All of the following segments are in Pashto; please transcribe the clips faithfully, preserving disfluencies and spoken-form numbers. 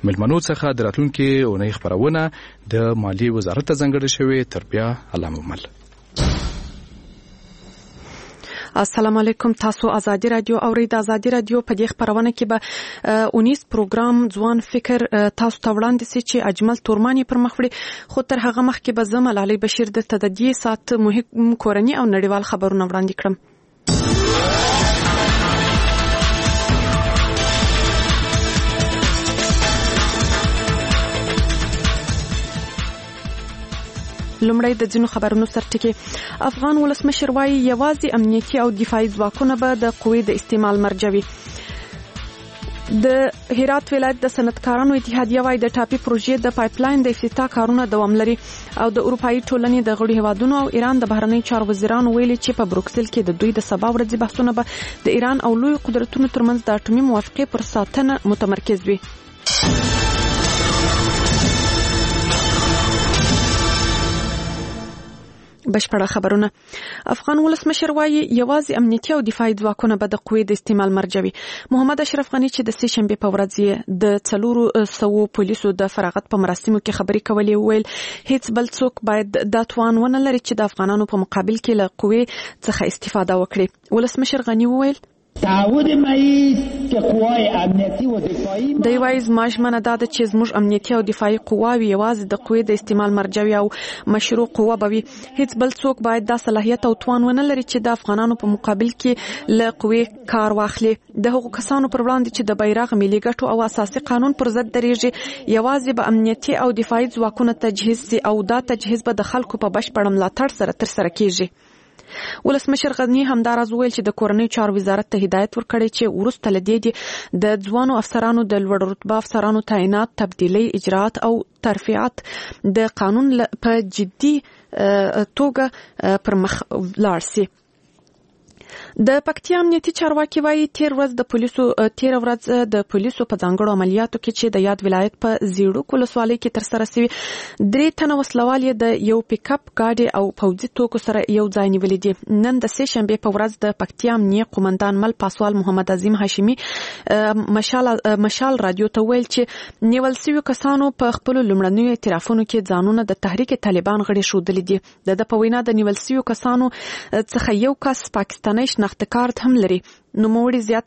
ملمنو څخه د راتلونکي اونۍ خبرونه د مالی وزارت ته ځانګړې شوې. تر بیا الله ممل. السلام علیکم. تاسو ازادي رادیو اورئ. د ازادي رادیو په دې خبرونه کې به اونیس پروګرام ځوان فکر تاسو ته وړاندې سي چې اجمل تورمانی پر مخ وړي. خو تر هغه مخکې به زه ملالۍ بشیر د تددي سات مهم کورنی او نړیوال خبرونه وړاندې کړم. لومړی د ځینو خبرونو سرټکی. افغان ولسمشر وايي یوازې امنیتي او دفاعي ځواکونه به د قوې د استعمال مرجع وي. د هرات ولایت د صنعتکارانو اتحادیه وايي د ټاپي پروژې د پایپلاین د افتتاح کارونه دوام لري. او د اروپאי ټولنې د غړو هیوادونو او ایران د بهرنی چارو وزیرانو ویلي چې په بروکسل کې د دوی د سبا ورځې بحثونه به د ایران او لوی قدرتونو ترمنځ د اټومي موافقې پر ساتنه متمرکز وي. بشپړه خبرونه. افغان ولسمشر وايي یوازې امنیتي او دفاعي ځواکونه به د قوې د استعمال مرجع وي. محمد اشرف غنی چې د سه شنبه په ورځ د څلورو سوو پولیسو د فراغت په مراسمو کې خبري کولې ویل هیڅ بل څوک باید د توان ونه لري چې د افغانانو په مقابل کې له قوې څخه استفاده وکړي. ولسمشر غنی ویل تعهد مایی که قوای امنیتی و دفاعی د یوای زماژمنه دا ده چې زموږ امنیتي او دفاعي قواوی یوازې د قوې د استعمال مرجع او مشروع قوه بوي. هیڅ بل څوک باید دا صلاحیت او توان ونه لري چې د افغانانو په مقابل کې له قوې کار واخلي. د هغو کسانو پر وړاندې چې د بیرغ ملي ګټو او اساسي قانون پر ضد درېږي یوازې به امنیتي او دفاعي ځواکونه تجهیز سي او دا تجهیز به د خلکو په بشپړ ملاتړ سره ترسره کیږي. ولسمشر غنی همداراز ویل چې د کورنۍ چارو وزارت ته هدایت ورکړی چې ورسته لدې د ځوانو افسرانو د لوړ رتبه افسرانو تعینات، تبدیلی، اجراءات او ترفیعات د قانون په جدي توګه پر مخ لاړ سي. د پکتیا امنیتي چارواکي وايي تیر ورځ د پولیسو تیر ورځ د پولیسو په ځانګړو عملیاتو کې چې د یاد ولایت په زیړو ولسوالۍ کې تر سره شوي درې تنه وسلوال د یو پیک اپ گاډي او پوځي توکو سره یو ځای نیولې دي. نن د سه شنبه په ورځ د پکتیا امنیه قومندان مل پاسوال محمد عظیم هاشمي مشال مشال رادیو ته ویل چې نیول شوي کسانو په خپل لومړنیو اعترافونو کې ځانونه د تحریک طالبان غړي شودلې دي. د په وینا د نیول شوي کسانو څخه یو کس پاکستاني شناخته کارت هم لري. نو موړي زیاته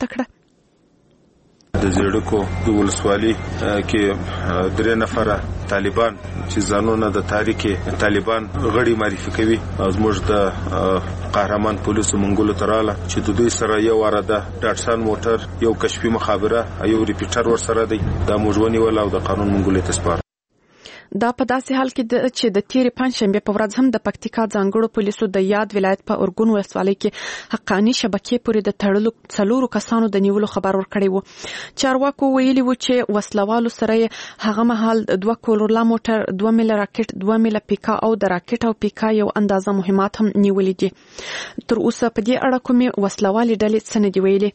کړه د زیړکو د ولسوالۍ کې درې نفره طالبان چې ځانونه د تحریک طالبان غړي معرفي کوي زموږ د قهرمان پولیسو منګولو تراله چې د دوی سره یو اراده ډاټسان موټر یو کشفي مخابره یو ریپیټر ور سره دی د موجونی ولا او د قانون منګولې تسپار. دا په داسې حال کې چې د تیرې پنځشنبه په ورځ هم د پکتیکا ځانګړو پولیسو د یاد ولایت په اورګون ولسوالۍ کې حقانی شبکې پورې د تړلو څلورو کسانو د نیولو خبر ورکړی وو. چارواکو ویلي وو چې وسلوالو سره هغه مهال دوه کولورلا موټر، دوه میله راکټ، دوه میله پیکا او د راکټ او پیکا یو اندازه مهمات هم نیولې دي. تر اوسه په دې اړه کومې وسلوالې ډلې څه نه دي ویلي.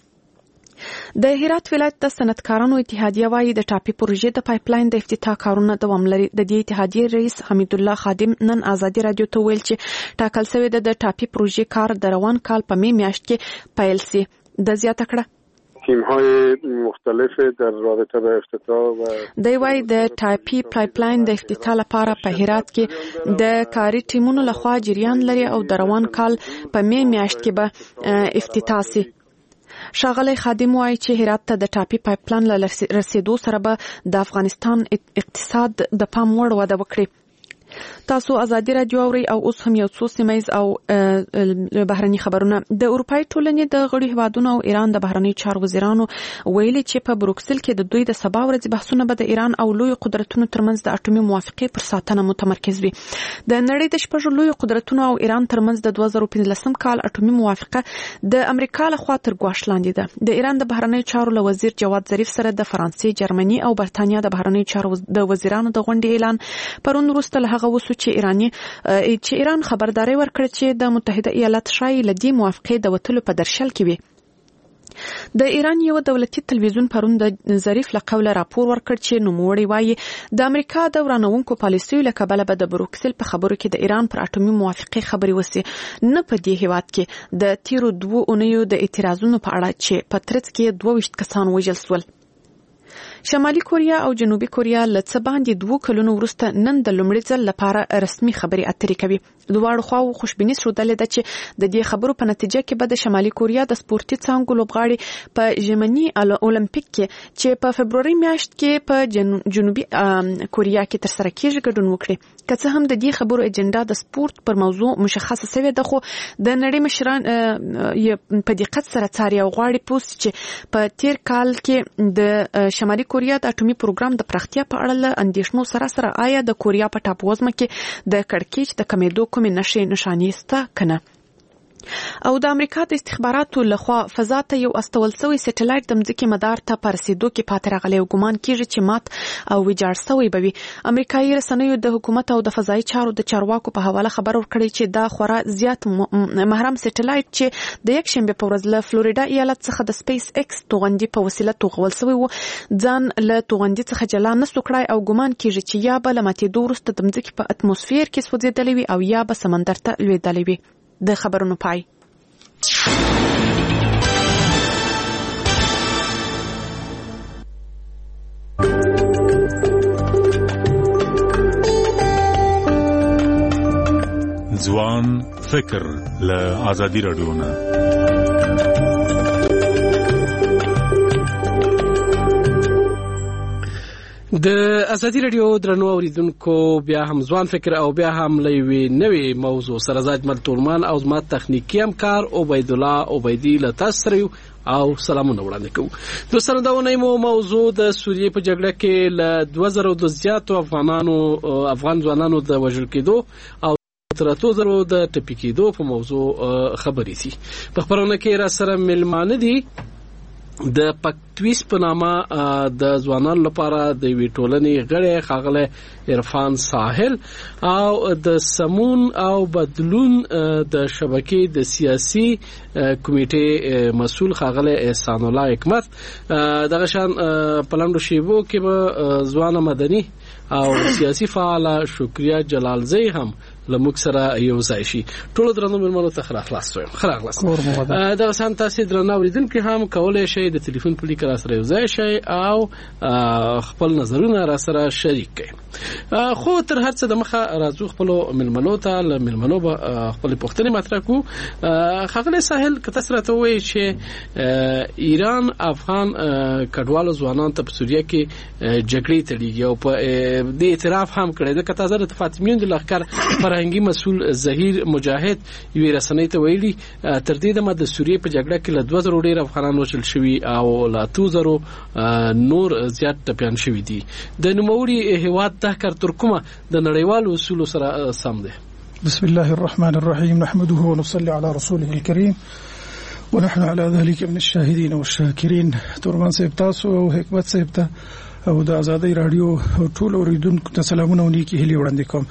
د هرات ولایت د صنعتکارانو اتحادیه وايي د ټاپي پروژې د پایپلاین د افتتاح کارونه دوام لري. د دې اتحادیې رئیس حمید الله خادم نن ازادي رادیو ته ویل چې ټاکل شوی د ټاپي پروژې کار د روان کال په می میاشت کې پیل سي. د زیاته کړه تیم‌های مختلف در رابطه با افتتاح و دی وايي د ټاپي پایپلاین د افتتاح لپاره په هرات کې د کاري ټیمونو لخوا جریان لري او د روان کال په می میاشت کې به افتتاح سي. ښاغلی خادم وايي چې هرات ته د ټاپي پایپلاین له رسیدو سره به د افغانستان اقتصاد د پام وړ وده وکړي. تاسو ازادي رادیو اورئ او اوس هم یو څو سیمایز او بهرني خبرونه. د اروپאי ټولنې د غړو هیوادونو او ایران د بهرنی چارو وزیرانو ویلي چې په بروکسل کې د دوی د سبا ورځې بحثونه به د ایران او لوی قدرتونو ترمنځ د اټومي موافقې پر ساتنه متمرکز وي. د نړۍ د شپږ لوی قدرتونو او ایران ترمنځ د دوه زره پنځلسم کال اټومي موافقه د امریکا لخوا تر ګواښ لاندې ده. د ایران د بهرنی چارو له وزیر جواد ظریف سره د فرانسې، جرمني او برتانیا د بهرنی چارو د وزیرانو د غونډې اعلان پرون وروسته له هغه وسو چې ایرانی چې ایران خبرداري ورکړه چې د متحده ایالات شای لدی موافقه د وټلو په درشل کې وي. د ایران یو دولتي تلویزیون پرون د ظریف له قوله راپور ورکړ چې نوموړی وایي د امریکا د ورانونکو پالیسیو له کبله به د بروکسل په خبرو کې د ایران پر اټومي موافقه خبري وسی نه په دې هیواد کې د تیرو دوه اونیو د اعتراضونو په اړه چې په ترڅ کې دوه ویشت کسان وژل شول. شمالي کوریا او جنوبي کوریا له څه باندې دوه کلونو وروسته نن د لومړي ځل لپاره رسمي خبري اترې کوي. دواړو خواو خوشبیني ښودلې ده چې د دې خبرو په نتیجه کې به د شمالي کوریا د سپورتي څانګو لوبغاړي په ژمني اولمپیک کې چې په فبروري میاشت کې په جنوبي کوریا کې ترسره کیږي ګډون وکړي. که څه هم د دې خبرو اجنډا د سپورت پر موضوع مشخصه شوې ده، خو د نړۍ مشران په دقت سره څاري او غواړي پوسټ چې په تیر کال کې د شمالي کوریا د اټومي پروګرام د پراختیا په اړه له اندېښنو سره سره آیا د کوریا په ټاپووزمه کې د کړکېچ د کمیدو کومې نښې نښانې شته که نه. او د امریکا د استخباراتو لخوا فضا ته یو استول شوی سټلایټ د مځکې مدار ته په رسیدو کې پاتې راغلی او ګمان کیږي چې مات او ویجاړ شوی به وي. امریکایي رسنیو د حکومت او د فضایي چارو د چارواکو په حواله خبر ورکړی چې دا خورا زیات محرم سټلایټ چې د یکشنبه په ورځ له فلوریدا ایالت څخه د سپیس ایکس توغندي په وسیله توغول شوی و، ځان له توغندي څخه جلا نه سو کړای او ګمان کیږي چې یا به له ماتېدو وروسته د مځکې په اتموسفیر کې سوځېدلی وي او یا به سمندر ته لوېدلی وي. د خبرونو پای. ځوان فکر له آزادي راډیو نه. د ازادي رادیو درنو اوریدونکو بیا هم ځوان فکر او بیا هم لوي نوې موضوع سره زاج ملتولمان او زما تخنیکی همکار عبید الله عبیدی له تاسو سره او سلامونه وړاندې کوم. دوستانو دا ونیمو موضوع د سوریې په جګړه کې له دوه زره د زیاتو افغانانو افغان ځوانانو د وژل کېدو او تر اتو زره د ټپي کېدو په موضوع خبرې سي. په خبرونه کې را سره ملمانه دي د پکتویس په نامه د ځوانانو لپاره د وی ټولنې غړي خاغله عرفان ساحل او د سمون او بدلون د شبکې د سیاسي کمیټې مسول خاغله احسان الله حکمت دغه شان پلانډو شیبو کې به ځوان مدني او سیاسي فعال شکریا جلالزی هم لموږ سره یو ځای شي. ټول درنو مېلمنو ته خیر خلاص وایم. خیر خلاص دا سم تاسو درنو اوریدونکو هم کولای شئ د ټلیفون په لیک را سره یو ځای شئ او خپل نظرونه را سره شریک کړئ. خو تر هر څه د مخه راځو خپل مېلمنو ته له مېلمنو به خپل پوښتنې مطرح کوو. خغله ساحل که تاسو راته وایي چې ایران افغان کډوالو ځوانان ته په سوریه کې جګړې تړي او په دې اعتراف هم کړی د کتازر د فاطمیون د لخر فرهنګي مسول ظهیر مجاهد یو رسنۍ ته ویلي تر دې دمه د سوریې په جګړه کې له دوه زره ډیر افغانان وژل شوي او له اتو زره نور زیات ټپیان شوي دي. د نوموړي هیواد تحقیر تر کومه د نړیوالو اصولو سره سم دی؟ بسم الله الرحمن الرحيم نحمده ونصلي على رسوله الكريم ونحن على ذلك من الشاهدين والشاكرين. تورمان صاحب تاسو او حکمت صاحب ته او د آزادۍ رادیو ټول اوریدونکو ته سلامونه ونیکي هلي وړاندې کوم.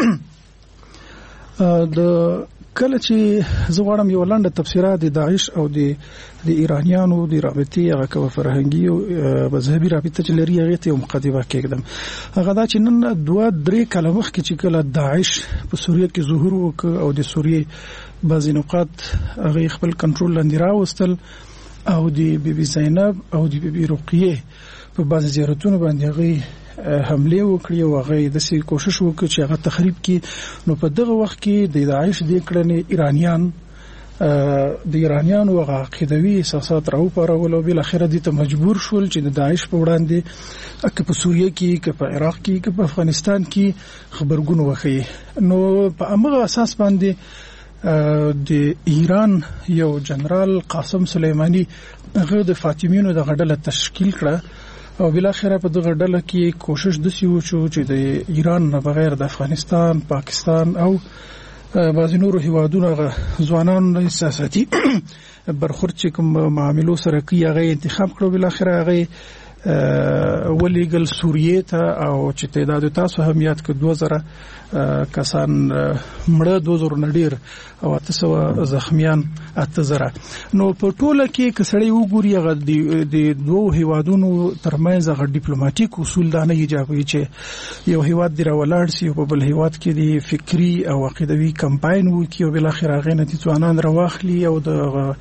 د کله چې زه غواړم یو لنډه تفسیره د داعش او د د ایرانیانو د رابطې هغه کومه فرهنګي او مذهبي رابطه چې لري هغه ته مقدمه کېږم. هغه دا چې نن دوه درې کاله مخکې چې کله داعش په سوریه کې ظهور وکړ او د سوریې بعضې نقاط هغه خپل کنټرول لاندې راوستل او د بی بی زینب او د بی بی رقیه په بعضې زیارتونو باندې هغه حمله وکړي او هغه د سې کوشش وکړي چې هغه تخریب کړي. نو په دغه وخت کې د داعش د کړنې ایرانیان د ایرانیانو هغه عقیدوي اساسات راوپارول او بل اخر دي ته مجبور شول چې د داعش په وړاندې که په سوریه کې که په عراق کې که په افغانستان کې خبرګون وکړي. نو په امغه اساس باندې د ایران یو جنرال قاسم سلیمانی هغه د فاطمیونو د غډله تشکیل کړه او بل اخر په دغه ډله کې کوشش د سیو چې د ایران نه بغیر د افغانستان، پاکستان او بعض نورو هیوادونو ځوانان سیاسي برخورد چې کوم معاملو سره کوي هغه انتخاب کړو. بل اخر هغه ولېګل سوریې ته او چې تعداد تاسو هم یاد کړ دوه زره کسان مړه دوه زره نډیر او تاسو زخمیان اته زره. نو په ټوله کې کسړی وګوري هغه د دوه هیوادونو ترمنځ هغه ډیپلوماټیک اصول دا نه ایجابوي چې یو هیواد دی راولاړ سي او په بل هیواد کې دی فکری او عقیدوي کمپاین وکړي او بل اخر هغه نتیجه ځوانان راوخلي او د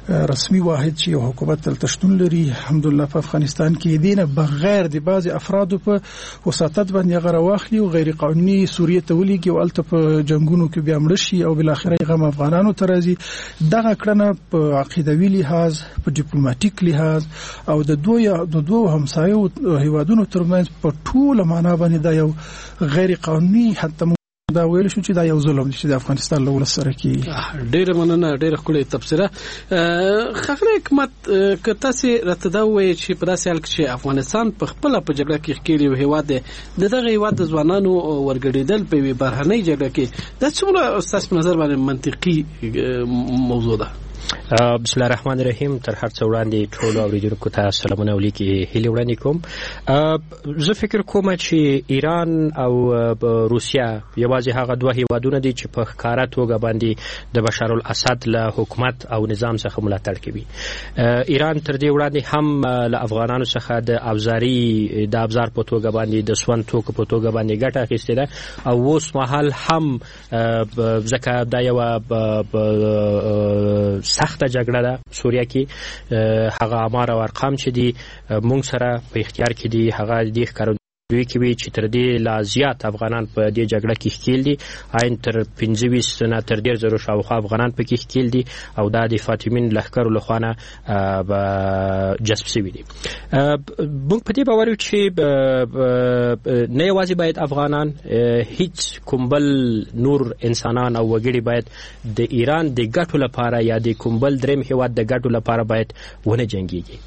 رسمي واحد چې حکومت تل شتون لري الحمدلله په افغانستان کې دینه بغیر د بعض افرادو په وساتت باندې غره واخلي او غیر قانوني سوریه ته ولېږي او الته په جنگونو کې بیا مړ شي او بل اخر غم افغانانو ته راځي دغه کړنه په عقیدوي لحاظ په ډیپلوماټیک لحاظ او د دوی د دوه همسایو هیوادونو ترمنځ په ټول معنا باندې دا یو غیر قانوني حتی دا ویل شو چې دا یو ظلم دی چې د افغانستان له ولس سره کیږي. ډېر مننه ډېر ښکلې تبصره. خغلی حکومت که تاسو راته دا وایي چې په داسې حال کې چې افغانستان په خپله په جګړه کې ښکېلی یو هېواد دی د دغه هېواد د ځوانانو ورګډېدل په یوې بهرنۍ جګړه کې دا څومره ستاسو په نظر باندې منطقي موضوع ده؟ بسم الله الرحمن الرحیم. تر هر څه وړاندې ټولو اوریدونکو ته سلامونه او لیکي هیلې وړاندې کوم. زه فکر کوم چې ایران او روسیا یوازې هغه دوه هیوادونه دي چې په ښکاره توګه باندې د بشار الاسد له حکومت او نظام څخه ملاتړ کوي. ایران تر دې وړاندې هم له افغانانو څخه د ابزاري د ابزار په توګه باندې د سون توکو په توګه باندې ګټه اخیستې ده او اوس مهال هم ځکه دا یو سخته جګړه ده سوریه کې هغه امار او ارقام چې دي مونږ سره په اختیار کې دي هغه د ښکارندوی کوي چې تر دې لا زیات افغانان په دې جګړه کې ښکیل دي عین تر پنځه ویشت نه تر ډېر زرو شاوخوا افغانان پکې ښکیل دي او دا د فاطمین لښکرو له خوا نه جذب شوي دي. موږ په دې باور یو چې نه یوازې باید افغانان هیڅ کوم بل نور انسانان او وګړي باید د ایران د ګټو لپاره یا د کوم بل دریم هېواد د ګټو لپاره باید ونه جنګېږي.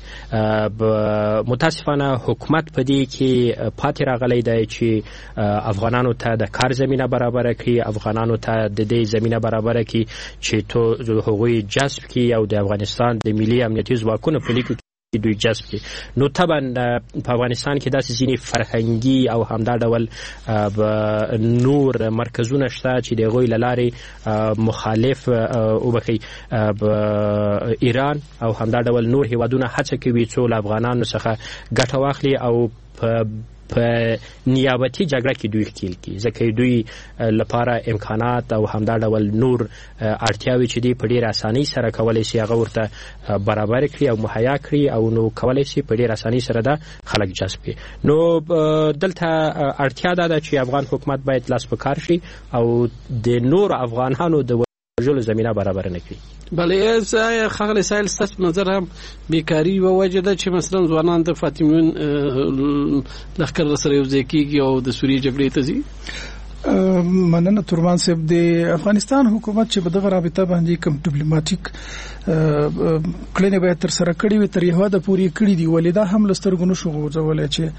متاسفانه حکومت په دې کې پاتې راغلی دی چې افغانانو ته د کار زمینه برابره کړي افغانانو ته د دې زمینه برابره کړي چې تو هغوی جذب کړي او د افغانستان د ملي امنیتي ځواکونو په لیکو دوی جذب کړي. نو طبعا په افغانستان کې داسې ځینې فرهنګي او همدا ډول نور مرکزونه شته چې د هغوی له لارې مخالف وبخي ایران او همدا ډول نور هیوادونه هڅه کوي څو له افغانانو څخه ګټه واخلي او په په نیابتي جګړه کې دوی ښکیل کړي ځکه دوی لپاره امکانات او همدا ډول نور اړتیاوې چې دي په ډېر اسانۍ سره کولی شي هغه ورته برابر کړي او مهیا کړي او نو کولی شي په ډېر اسانۍ سره دا خلک جذب کړي. نو دلته اړتیا دا ده چې افغان حکومت باید لاس په کار شي او د نور افغانانو د وژلو زمینه برابر نه کړي. بله زه خغلی سایل ستاسو په نظر هم بیکاري یوه وجه ده چې مثلا ځوانان د فاطمیون لښکر سره یو ځای کېږي او د سوریې جګړې ته ځي؟ مننه تورمان صاحب. د افغانستان حکومت چې په دغه رابطه باندې کوم ډیپلوماټیک کړنې باید تر سره کړې وي تر یو حده پورې کړې دي ولې دا هم له سترګو نشو غورځولی چې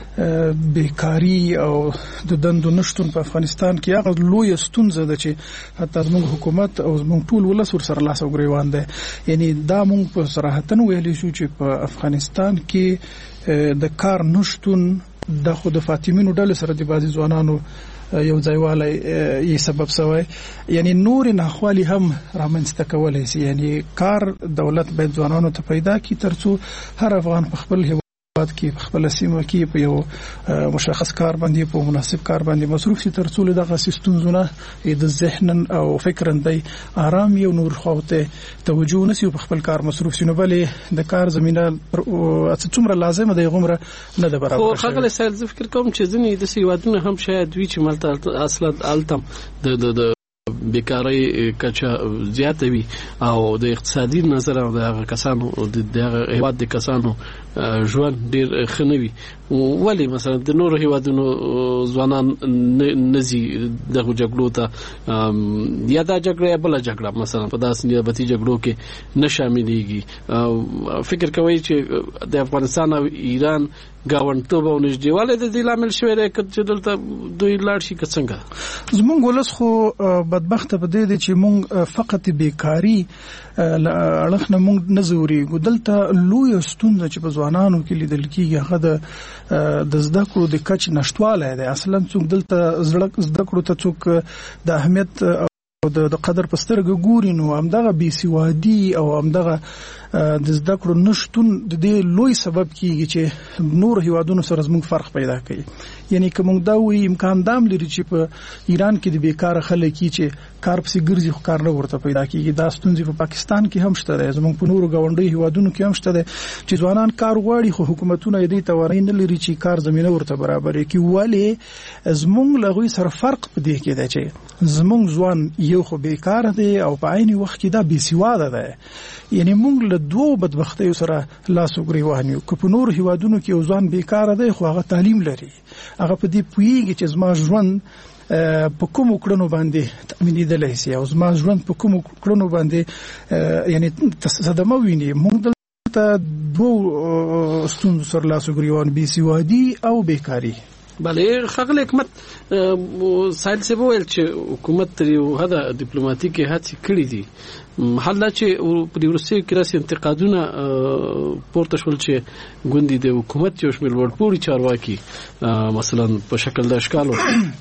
بیکاري او د دندو نشتون په افغانستان کې هغه لویه ستونزه ده چې حتی زموږ حکومت او زموږ ټول ولس ورسره لاس او ګریوان دی. یعنی دا موږ په صراحتن ویلی شو چې په افغانستان کې د کار نشتون د خود فاطمینو ډلې سره د بعضې ځوانانو یو ځایوالی یې سبب شوی. یعنی نور ناخوالي هم رامنځته کولی شي. یعنی کار دولت باید ځوانانو ته پیدا کړي تر څو هر افغان په خپل هیواد کې په خپل سیمه کې په یو مشخص کار باندې په مناسب کار باندې مصروف شي تر څو له دغه ستونزونه د ذهن او فکر دی آرام یو نور خواته توجه نشي په خپل کار مصروف شي. نو بلې د کار زمينه څومره لازمه دی غومره نه ده برابر. خو خغلی سایل زه فکر کوم چې ځینې د هیوادونو هم شاید وي چې ملته اصلا التم د د بیکاری کچه زیاته وي او د اقتصادي نظر او د کسانو د هیواد د کسانو ژوند ډیر ښه نه وي. ولی مثلا د نورو هیوادونو ځوانان نزي دغه جګړو ته یا دا جګړه یا بل جګړه مثلا په داسې نیابتي جګړو کې نه شاملېږي. فکر کوي چې د افغانستان او ایران گاونډتوب او نږدېوالی د دې لامل شوی دی چې دلته دوی لاړ شي که څنګه؟ زمونږ ولس خو بدبخته په دې دی چې مونږ فقط بیکاري اړخ نه مونږ نه ځورېږو. دلته لویه ستونزه چې په ځوانانو کې لیدل کېږي هغه د د زده کړو د کچ نشتوالی دی. اصلا څوک دلته زده کړو ته څوک د اهمیت د قدر پسترګ ګوري نو همدغه بي سوادي او همدغه د زده کړو نشټون د دې لوی سبب کیږي چې نور هیوادونو سره زموږ فرق پیدا کوي. یعنی کوم دا وی امکان دام لري چې په ایران کې د بیکار خلک چې کار پسې ګرځي خو کار نه ورته پیدا کیږي. دا ستونزې په پاکستان کې هم شته ده، زموږ په نورو غونډي هیوادونو کې هم شته ده چې ځوانان کار غواړي خو حکومتونه یې دې توانایي نه لري چې کار زمينه ورته برابر کړي. ولی زموږ لغوي سره فرق پدې کې ده چې زموږ ځوان یو خو بیکار دی او په عین وخت کې دا بي سواده ده. یعنی موږ له دوه بدبختیو سره لاس وګریوان یو. که په نور هیوادونو کې ځوان بیکار دی خو هغه تعلیم لري، هغه په دې پوهیږي چې زما ژوند په کوم کړنو باندې تأمینېدلی سي او زما ژوند په کوم کړنو باندې یعنی صدمه ویني. موږ دلته دوه ستونزو سره لاس وګریوان، بي سوادي او بیکاري. بله خغل حکومت سایل سے وویل چې حکومت یو هدا ډیپلوماټیکي هڅې کړې دي. حال دا چې په دې ورسې کې راځي انتقادونه پورته شول چې ګوندې د حکومت یو شمېر وړپوړي چارواکي مثلا په شکل د اشکالو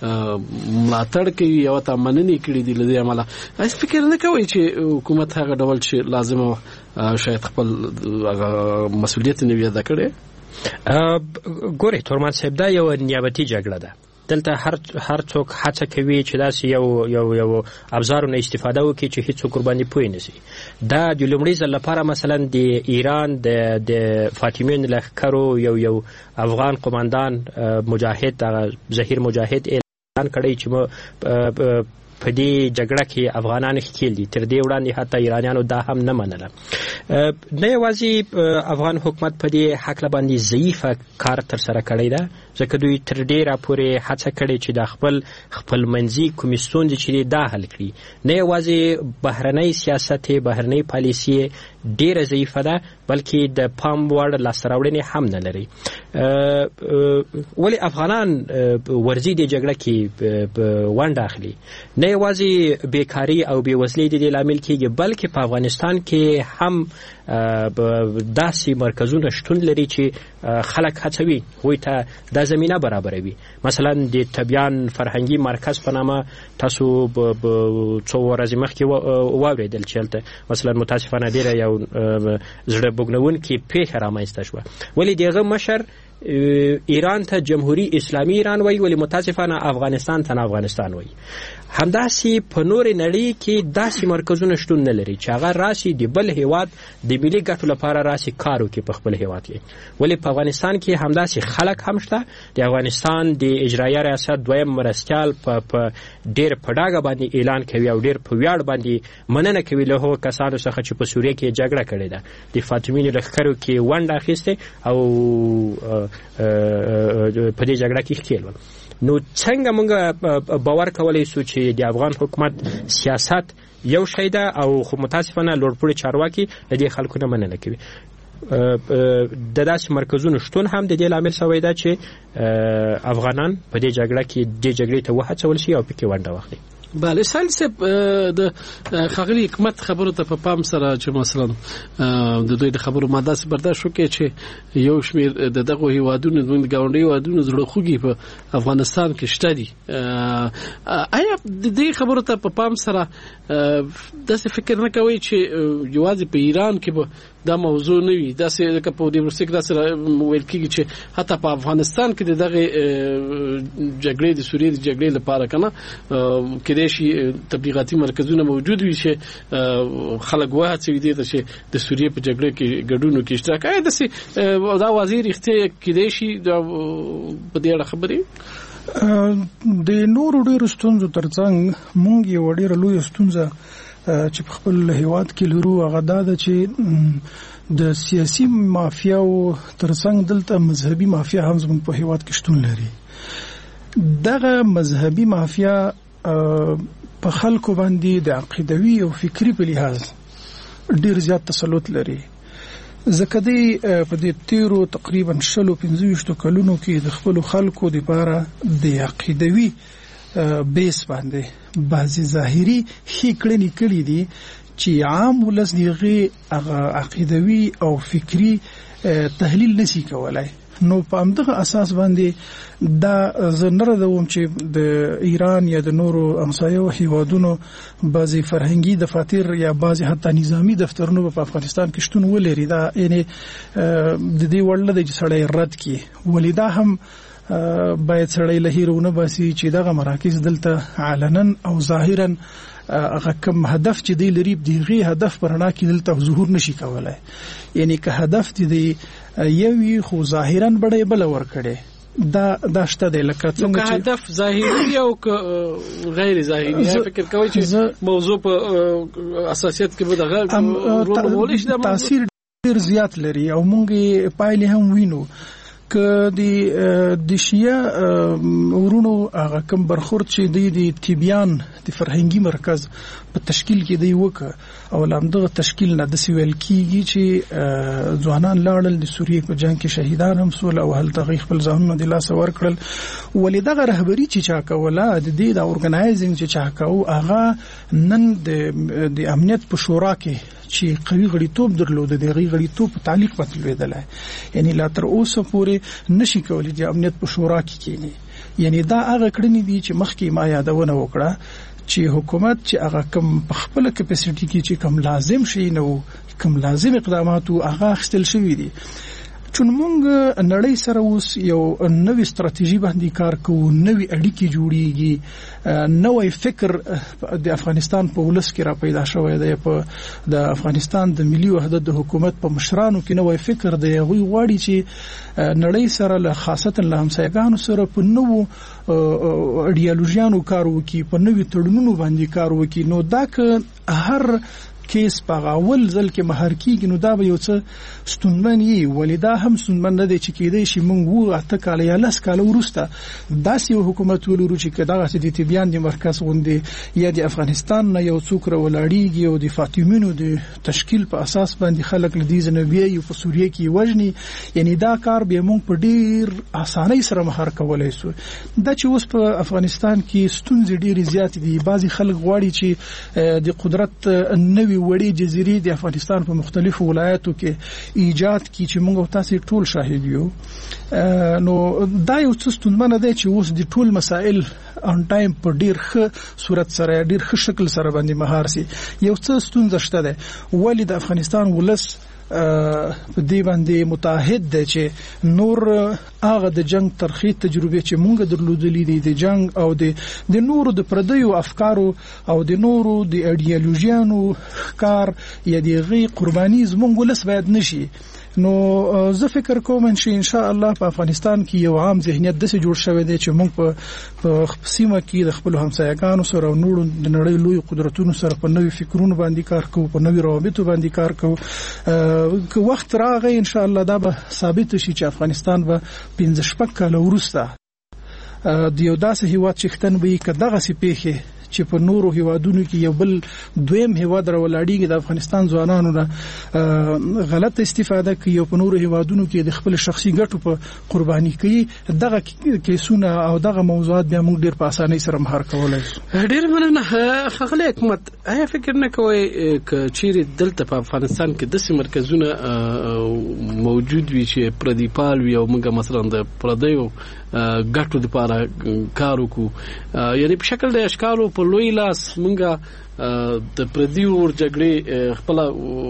ملاتړ کوي او ته مننې کړې دي. لدې عمله اس فکر نه کوي چې حکومت هغه ډول چې لازمه شاید خپل مسؤلیت نه وي ادا کړي. ګوري تورمان صاحب دا یو نیابتي جګړه ده. دلته هر هر څوک هڅه کوي چې داسې یو یو یو ابزارونه استفاده وکړي چې هیڅ څوک باندې پوه نه شي. دا د لومړي ځل لپاره مثلا د ایران د د فاطمیون لښکرو یو یو افغان قوماندان مجاهد ظهیر مجاهد اعلان کړی چې په دې جګړه کې افغانان ښکیل دي. تر دې وړاندې حتی ایرانیانو دا هم نه منله. نه یوازې افغان حکومت په دې حق باندې ضعیفه کار تر سره کړی ده، ځکه دوی تر ډیره پورې هڅه کړې چې د خپل خپل منځي کومې ستونزې چې دا حل کړي. نه یوازې بهرنی سیاست بهرنی پالیسي ډیره ضعیفه ده بلکې د پام وړ لاسته راوړنې هم نه لري. ولې افغانان ورځي د جګړه کې ونډه اخلي؟ نه یوازې بیکاری او بېوزلۍ د دې لامل کېږي بلکې په افغانستان کې هم داسې مرکزونه شتون لري چې خلک هڅوي هغوی ته دا زمینه برابروي. مثلا د طبیان فرهنګي مرکز په نامه تاسو څو ورځې مخکې واورېدل چې هلته مثلا متاسفانه ډېره یو زړه بوږنونکې پیښه رامنځته شوه. ولې د هغه مشر ایران ته جمهوری اسلامی ایران وایي، ولی متاسفانه افغانستان ته افغانستان وایي. همداسې په نور نړۍ کې داسې مرکزونه شتون نه لري چې هغه راسي د بل هیواد د ملي ګټو لپاره راسي کار وکړي په خپل هیواد کې. ولی په افغانستان کې همداسې خلک هم شته. د افغانستان د اجرایه ریاست دویم مرستیال په ډېر په ډاګه باندې اعلان کوي او ډېر په ویاړ باندې مننه کوي له هغو کسانو څخه چې په سوریه کې جګړه کړې ده، د فاطمیونو لښکرو کې ونډه اخیستې او په دې جګړه کې ښکیل ول. نو څنګه موږ باور کولی شو چې د افغان حکومت سیاست یو شی ده او خو متاسفانه لوړپوړي چارواکي د دې خلکو نه مننه کوي؟ د داسې مرکزونو شتون هم د دې لامل شوی ده چې افغانان په دې جګړه کې دې جګړې ته وهڅول شي او پکې ونډه واخلي. بله سایل صاحب د ښاغلي حکومت خبرو ته په پام سره چې مثلا د دوی د خبرو ماده سي برداشت وکړي چې یو شمېر د دغه هیوادونو د ګاونډي هیوادونو زړه خوږي په افغانستان کې شته دي. آیا د دې خبرو ته په پام سره داسې فکر نه کوي چې یوازې په ایران کې به دا موضوع نه وي؟ داسې لکه په دې وروسته کې داسې ویل کېږي چې حتی په افغانستان کې د دغه جګړې د سوریې د جګړې لپاره که نه کېدای شي تبلیغاتي مرکزونه موجود وي چې خلک وهڅوي دې ته چې د سوریې په جګړه کې ګډون وکړي، اشتراک. آیا داسې دا واضح رښتیا کېدای شي په دې اړه خبرې؟ د نورو ډېرو ستونزو ترڅنګ موږ یوه ډېره لویه ستونزه چې په خپل هیواد کې لرو هغه دا ده چې د سیاسي مافیاو ترڅنګ دلته مذهبي مافیا هم زموږ په هیواد کې شتون لري. دغه مذهبي مافیا په خلکو باندې د عقیدوي او فکری په لحاظ ډیر زیات تسلط لري. ځکه دی په دې تیرو تقریبا شلو پنځه ویشتو کلونو کې د خپل خلکو لپاره د عقیدوي بیس باندې بعضی ظاهري ښې کړنې کړې دي چې عام ولس دغه عقیدوي او فکری تحلیل نشي کولای. نو په همدغه اساس باندې دا زنره دوم چې د ایران یا د نورو همسایو هیوادونو بعضی فرهنګي دفاتر یا بعضی حتی نظامی دفترونو په افغانستان کې شتون ولري دا یعنی د دې وړل د سړی رد کی ولیدا هم باید سړی لهیرونه باسي چې دغه مراکز دلته علنا او ظاهرا هغه کوم هدف چې دی لري دغه هدف پرنا کې دلته ظهور نشي کولای یعنی که هدف دی یوي خو ظاهرا بډای بل ور کړي دا داشته دی لکه څنګه چې هدف ظاهري او غیر ظاهري فکر کوي چې موضوع په اساسیت کې به دغه رول شي د تاثیر ډیر زیات لري او مونږ پایلې هم وینو که د د شیعه ورونو هغه کوم برخورد چې دی د تبیان د فرهنګي مرکز په تشکیل کې دی وکړه او لامدغه تشکیل نه د سیویل کیږي چې ځوانان لاړل د سوریې په جنگ کې شهیدان هم سول او هل تغیخ خپل ځانونه د لاس ور کړل ولیدغه رهبری چې چا کوله د دې د اورګنایزینګ چې چا کوو هغه نن د د امنیت په شورا کې چې قوي غړیتوب درلود د غړي غړیتوب په تعلیق پاتلویدل یعنی لا تر اوسه پورې نشي کولی د امنیت په شورا کې کېنی یعنی دا هغه کړنی دي چې مخکې ما یادونه وکړه چې حکومت چې هغه کم په خپل کپاسټي کې چې کم لازم شي نو کم لازم اقدامات هغه خپل شوی دي چون مونږ نړۍ سره اوس یو نوې ستراتیژي باندې کار کوو نوې اړیکې جوړیږي نوې فکر د افغانستان په ولس کې را پیدا شوی دی په د افغانستان د ملي وحدت د حکومت په مشرانو کې نوې فکر دی هغه واړي چې نړۍ سره له خاصتا له همسایګانو سره په نوو ایډیالوژیانو کار وکړي په نوې تړونونو باندې کار وکړي نو دا که هر کیس په اول ځل کې مهار کیږي نو دا به یو څه ستونمن یي ولیدا هم ستونمن نه دی چې کېدای شي موږ وو اته کال یا لس کال ورسته داسې یو حکومت ولرو چې کداغه چې د تبیان د مرکز غونډې یا د افغانستان نه یو څوک راولاړیږي او د فاطمیونو د تشکیل په اساس باندې خلک لدی زنبیه یو په سوریه کې وژني یعنی دا کار به موږ په ډیر اسانۍ سره مهار کولای شو دا چې اوس په افغانستان کې ستونزې ډیر زیات دي بعضی خلک غواړي چې د قدرت نوې وړي جزيري د افغانستان په مختلفو ولایاتو کې ایجاد کی چې موږ تاسو ټول شاهد یو نو دا یو څه ستونمنه ده چې اوس د ټول مسائل ان ټایم په ډیر ښه صورت سره ډیر ښه شکل سره باندې مهار سي یو څه ستونزه شته ده ولی د افغانستان ولس په دې باندې متحد دي چې نور هغه د جنگ ترخی تجربه چې مونږ درلودلې دي د جنگ او د د نورو د پردیو افکارو او د نورو د ایډیالوژیانو کار یا د غي قرباني زمونږ ولس باید نشي نو زه فکر کوم چې ان شاء الله په افغانستان کې یو عام ذهنیت د څه جوړ شوی دی چې موږ په په سیمه کې د خپل همسایګانو سره او نورو د نړۍ لوی قدرتونو سره په نوې فکرونو باندې کار کوو په نوې روابطو باندې کار کوو که وخت راغی ان شاء الله دا به ثابت شي چې افغانستان به پنځه شپږ کاله وروسته د یو داسې هیواد چښتن به کې دغه سي پیښه چې په نورو هیوادونو کې یو بل دویم هیواد راولاړیږي د افغانستان ځوانانو نه غلط استفاده کوي او په نورو هیوادونو کې د خپل شخصي ګټو په قرباني کوي دغه کیسونه او دغه موضوعات بیا موږ ډیر په اسانۍ سره مهار کولای شو ډیر مننه خغلی حکومت آیا فکر نه کوي چې چیرې دلته په افغانستان کې د مرکزونه موجود وي چې پردیپال وي او موږ مثلا د پردیو ګټو لپاره کار وکړو یعنی په شکل د اشکالو په لوی لاس مونږه د پردیو ور جګړې خپل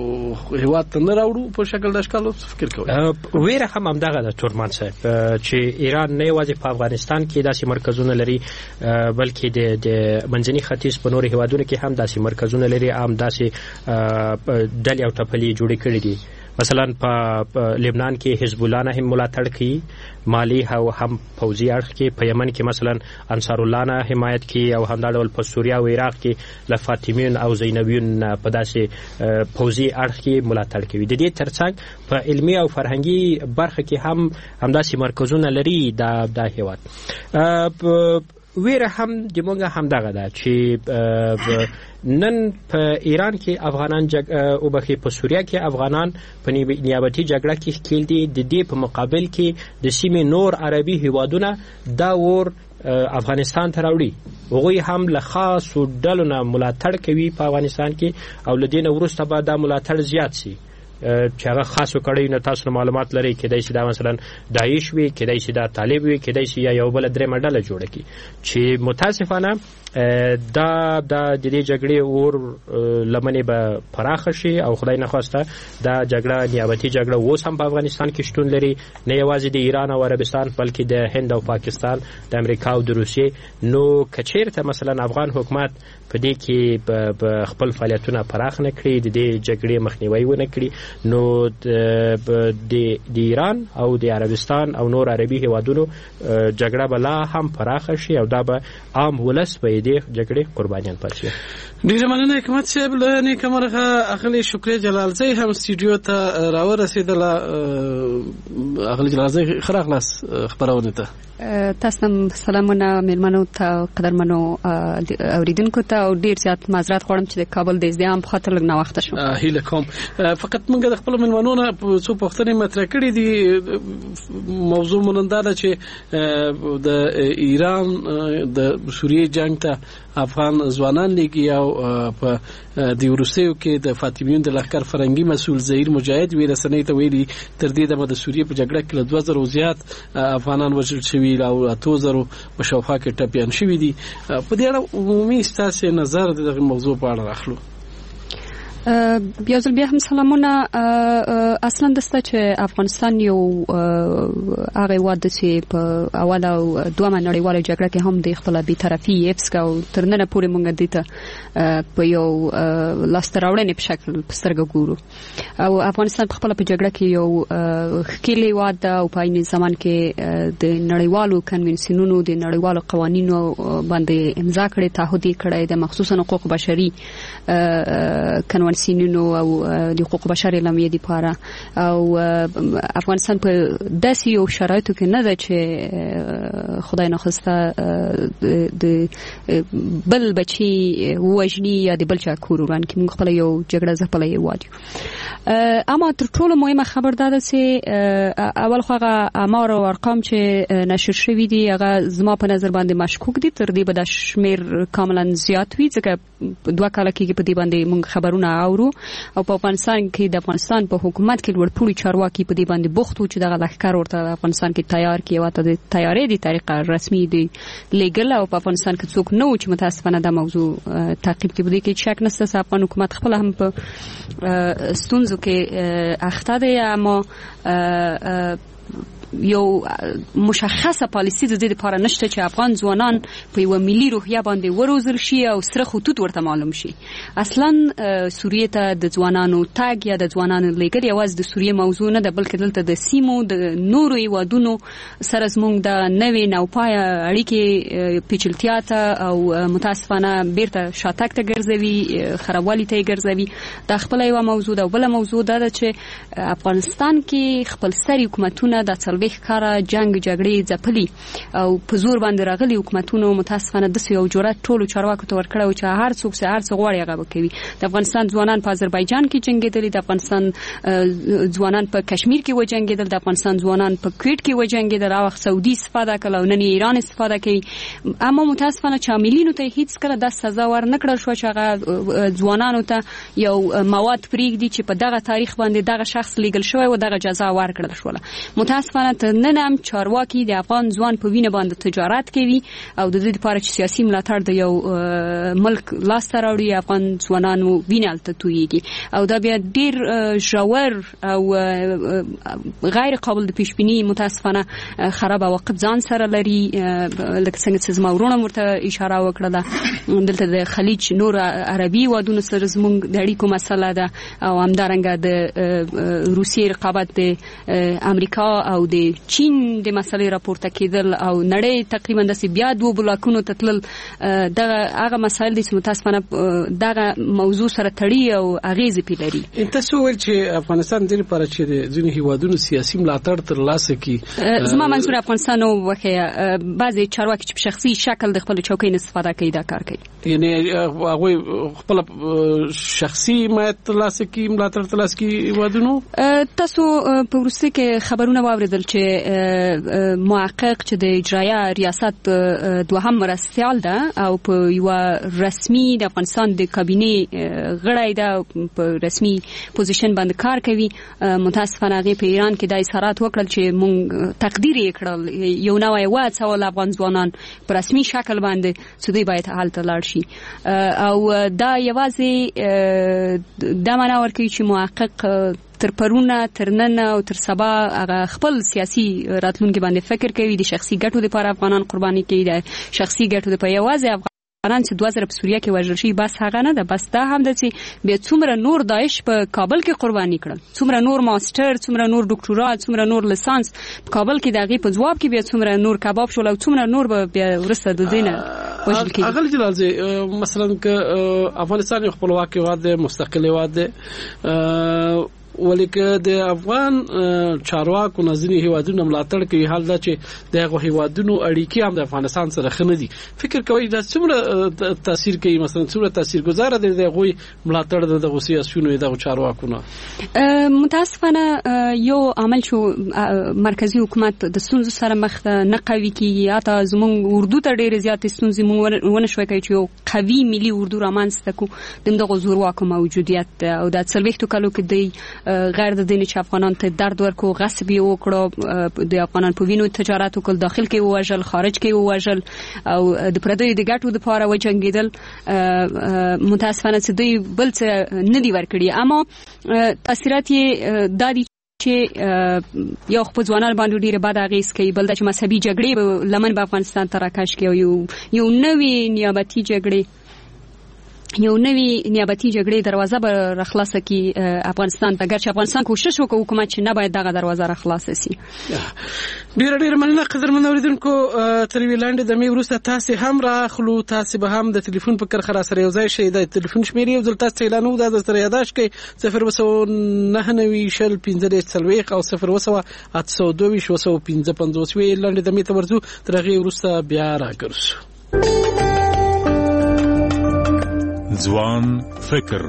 هیواد ته نه راوړو په شکل د اشکالو فکر کوي ویره هم همدغه د تورمان صاحب چې ایران نه یوازې په افغانستان کې داسې مرکزونه لري بلکې د د منځني ختیځ په نورو هیوادونو کې هم داسې مرکزونه لري هم داسې ډلې او ټپلې جوړې کړې دي مثلا په لبنان کې حزب الله نه هم ملاتړ کوي مالی او هم فوزي اړخ کې په یمن کې مثلا انصار الله نه حمایت کوي او همدا ډول په سوریه او عراق کې ل فاطمیون او زینبیون په داسې فوزي اړخ کې ملاتړ کوي د دې ترڅنګ په علمي او فرهنګي برخه کې هم همداسې مرکزونه لري د د هیواد ویره هم د مونږه هم دغه ده چې نن په ایران کې افغانان جګ او بخي په سوریه کې افغانان په نیابتي جګړه کې ښکیل دي د دې په مقابل کې د سیمې نور عربي هیوادونه دا ور افغانستان ته راوړي هغوی هم له خاصو ډلو نه ملاتړ کوي په افغانستان کې او له دې نه وروسته به دا ملاتړ زیات شي چې هغه خاصو کړي نه تاسو معلومات لري کېدای شي دا مثلا داعش وي کېدای شي دا طالب وي کېدای شي یو بل درې مډله جوړه کی چې متاسفانه دا د دې جګړې اور لمنې به پراخه شي او خدای نخواسته دا جګړه نیابتي جګړه اوس هم په افغانستان کې شتون لري نه یوازې د ایران او عربستان بلکې د هند او پاکستان د امریکا او د روسیې نو کچیرته مثلا افغان حکومت په دې کې په خپل فعالیتونه پراخ نه کړي د دې جګړې مخنیوي ونه کړي نو د ایران او د عربستان او نور عربي هیوادونو جګړه بلا هم پراخه شي او دا به عام ولس په دې جګړې قربانیان پاتې ډیره مننه حکمت صاحب له نیکه مرغه اخلي شکر جلال زئی هم استودیو ته راورسېدله اخلي جلال زئی خره خلاص خبرونه ته تاسو سلامونه مېلمنو ته قدرمنو اوریدونکو ته او ډیر زیات معذرت غواړم چې د کابل د ازدحام په خاطر لږ ناوخته شو هیله کوم فقط موږ د خپل مېلمنو نه څو پوښتنې مطرح کړې دي موضوع مونږ دا چې د ایران د سوریې جنگ ته افغان ځوانان لګي او په د روسیو کې د فاطمیون د لښکر فرنګي مسؤل ظهیر مجاهد ویل سنې ته ویلي تر دې دمه د سوریې په جګړه کې له دوه زره زیات افغانان وژل شوي او اته زره په شاوخوا کې ټپیان شوي دي په دې اړه عمومي ستاسو نظر د دغه موضوع په اړه راخلو بیا ځل بیا هم سلامونه اصلا دسته چې افغانستان یو هغه واده چې په اول او دوه نړیواله جګړه کې هم د خپل بی‌طرفي افسک او ترنه پورې مونږ دته په یو لاستراوړنې په شکل پسترګو ګورو او افغانستان په خپل په جګړه کې یو خکېلې واده او په عین زمان کې د نړیوالو کنونسیونونو د نړیوالو قوانینو باندې امضا کړې تعهد کړی د مخصوصا حقوق بشري کنونسیونونو او د حقوق بشر اعلامیه دی پاره او افغانستان په داسې یو شرایطو کې نه ده چې خدای نخواسته د بل بچي وژني یا د بل چا کور وران کې موږ خپل یو جګړه ځپلې وایو اما تر ټولو مهمه خبر ده چې اول خو هغه امار او ارقام چې نشر شوي دي هغه زما په نظر باندې مشکوک دي تر دې به د شمیر کاملا زیات وي ځکه دوه کاله کې په دې باندې موږ خبرونه اورو او په افغانستان کې د افغانستان په حکومت کې لوړپوړي چارواکي په دې باندې بوخت و چې دغه لښکر ورته افغانستان کې تیار کړي او ته د تیارې د طریقه رسمي دی لیګل او په افغانستان کې څوک نه و چې متاسفانه د موضوع تعقیب کړي بده کې شک نشته چې افغان حکومت خپل هم په ستونزو کې اخته دی اما یو مشخصه پالیسی د دې لپاره نشته چې افغان ځوانان په یو ملي روحیه باندې وروزل شي او سره خطوط ورته معلوم شي اصلا سوریې ته د ځوانانو تاګ یا د ځوانانو لیګر یوازې د سوریې موضوع نه ده بلکې دلته د سیمو د نورو هیوادونو سره زموږ د نوې نوپایه اړیکې پیچلتیا ته او متاسفانه بیرته شاتګ ته ګرځوي خرابوالي ته ګرځوي دا خپل یو موضوع ده بل موضوع ده چې افغانستان کې خپل سری حکومتونه د څلوېښت کاله جنگ جګړې ځپلي او په زور باندې راغلي حکومتونو متاسفانه داسې یو جرأت ټولو چارواکو ته ورکړی و چې هر څوک چې هر څه غواړي هغه به کوي د افغانستان ځوانان په آذربایجان کې جنګېدلي د افغانستان ځوانان په کشمیر کې وجنګېدل د افغانستان ځوانان په کویټ کې وجنګېدل او سعودي استفاده کړه او نن ایران استفاده کوي اما متاسفانه چاملینو ته هیڅ کله د سزا ور نه کړل شو چې هغه ځوانانو ته یو مواد پرېږدي چې په دغه تاریخ باندې دغه شخص لیګل شوی او دغه جزا ور کړل شو متاسفانه ته نن هم چارواکي د افغان ځوان په وینه باندې تجارت کوي او د دې لپاره چې سیاسي ملاتړ د یو ملک لاس ته راوړي افغان ځوانانو وینه الته تویږي او دا بیا ډیر ژور او غیر قابل د پیش بینی متاسفانه خراب عواقب ځان سره لري لکه څنګه چې زما ورونه مرته اشاره وکړه دلته د خلیج نور عربي وادونو سره زموږ د اړیکو مسله ده او همدارنګه د روسیې رقابت د امریکا او د چین د مسلې راپورته کېدل او نړۍ تقریبا د بیا دوه بلاکونو تتل دغه هغه مسایل د متاسفانه دغه موضوع سره تړي او اغیزې پیلري تاسو ول چې افغانستان د لپاره چې ځینې هیوادونو سیاسي ملاتړ تر لاسه کی زما منظور افغانستان او وکه بعضي چارواکي چې په شخصي شکل د خپل چوکۍ استفاده کوي دا کار کوي یعنی هغه خپل شخصي ملاتړ تر لاسه کی ملاتړ تر لاسه کی هیوادونو تاسو په روسي کې خبرونه واوریدل چې محقق چې د اجرایه ریاست دوهم مرستیال ده او په یو رسمي د افغانستان د کابینه غړی ده په رسمي پوزیشن باندې کار کوي. متاسفانه هغه په ایران کې د اظهارات وکړل چې مونږ تقدیر یې کړل یو نوې واڅ ول افغان ځوانان په رسمي شکل باندې سودی باید حالت لاړ شي او دا یوازې دا معنا ورکوي چې محقق تر پرونه تر نن او تر سبا هغه خپل سیاسي راتلونکي باندې فکر کوي د شخصي ګټو لپاره افغانان قرباني کوي د شخصي ګټو لپاره یوازې افغانان چې دوه زره په سوریه کې وژل شي بس هغه نه ده بس دا هم ده چې بیا څومره نور داعش په کابل کې قرباني کړل څومره نور ماستر څومره نور ډاکټورا څومره نور لیسانس په کابل کې دغه په جواب کې بیا څومره نور کباب شول او څومره نور به بیا ورسته د دینه وژل کېږي. اغل جلال زی مثلا که افغانستان یو خپلواک هیواد دی مستقل هیواد دی ولیکه د افغان چارواکو نظري هیوادونو ملاتړ کوي حال دا چې دغه هیوادونو اړیکې هم د افغانستان سره خنه دي فکر کوي دا څومره تاثیر کوي مثلا څومره تاثیرګذار دي دغه ملاتړ د سیاسيونو د چارواکو نه. متاسفانه یو عمل شو مرکزی حکومت د ستونزو سره مخ نه قوي کیږي یا ته زموږ اردو ته ډېر زیات ستونزې مونږ ونه شوي کوي چې یو قوي ملي اردو رامنځته کو دغه زورواکو موجودیت او د څلويختو کالو کې دی غیر د دین چې افغانان ته درد ورکو غصب یې وکړو د افغانان په وینو تجارت وکړ داخل کې وژل خارج کې وژل او د پردیو د ګټو لپاره وجنګیدل متاسفانه چې دوی بل څه نه دی ورکړي اما تاثیرات یې دادي چې یو خپل ځوانان باندې ډیره بد اغیز کوي بل د مذهبي جګړې لمن په افغانستان تراکش کوي یو یو نوې نیابتي جګړې یو نوې نیابتي جګړې دروازه به راخلاصه کی افغانستان ته ګرچې افغانستان کوشش وکړي حکومت چې نه باید دغه دروازه راخلاصه شي. ډیر ډیر مننه قدرمن اوریدونکو تر ویلاندې د می ورسته تاسو هم راخلو تاسو به هم د ټلیفون په کرخه را سره یو ځای شي د ټلیفون شمیرې یو ځل تاسو اعلانو د سره یاداش کوي صفر وسو نه نوي شل پنځه څلويخ او صفر وسو اته دوه وسو پنځه پنځوس وی لاندې د می ته ورزو ترغه ورسته بیا راګرځو. ځوان فکر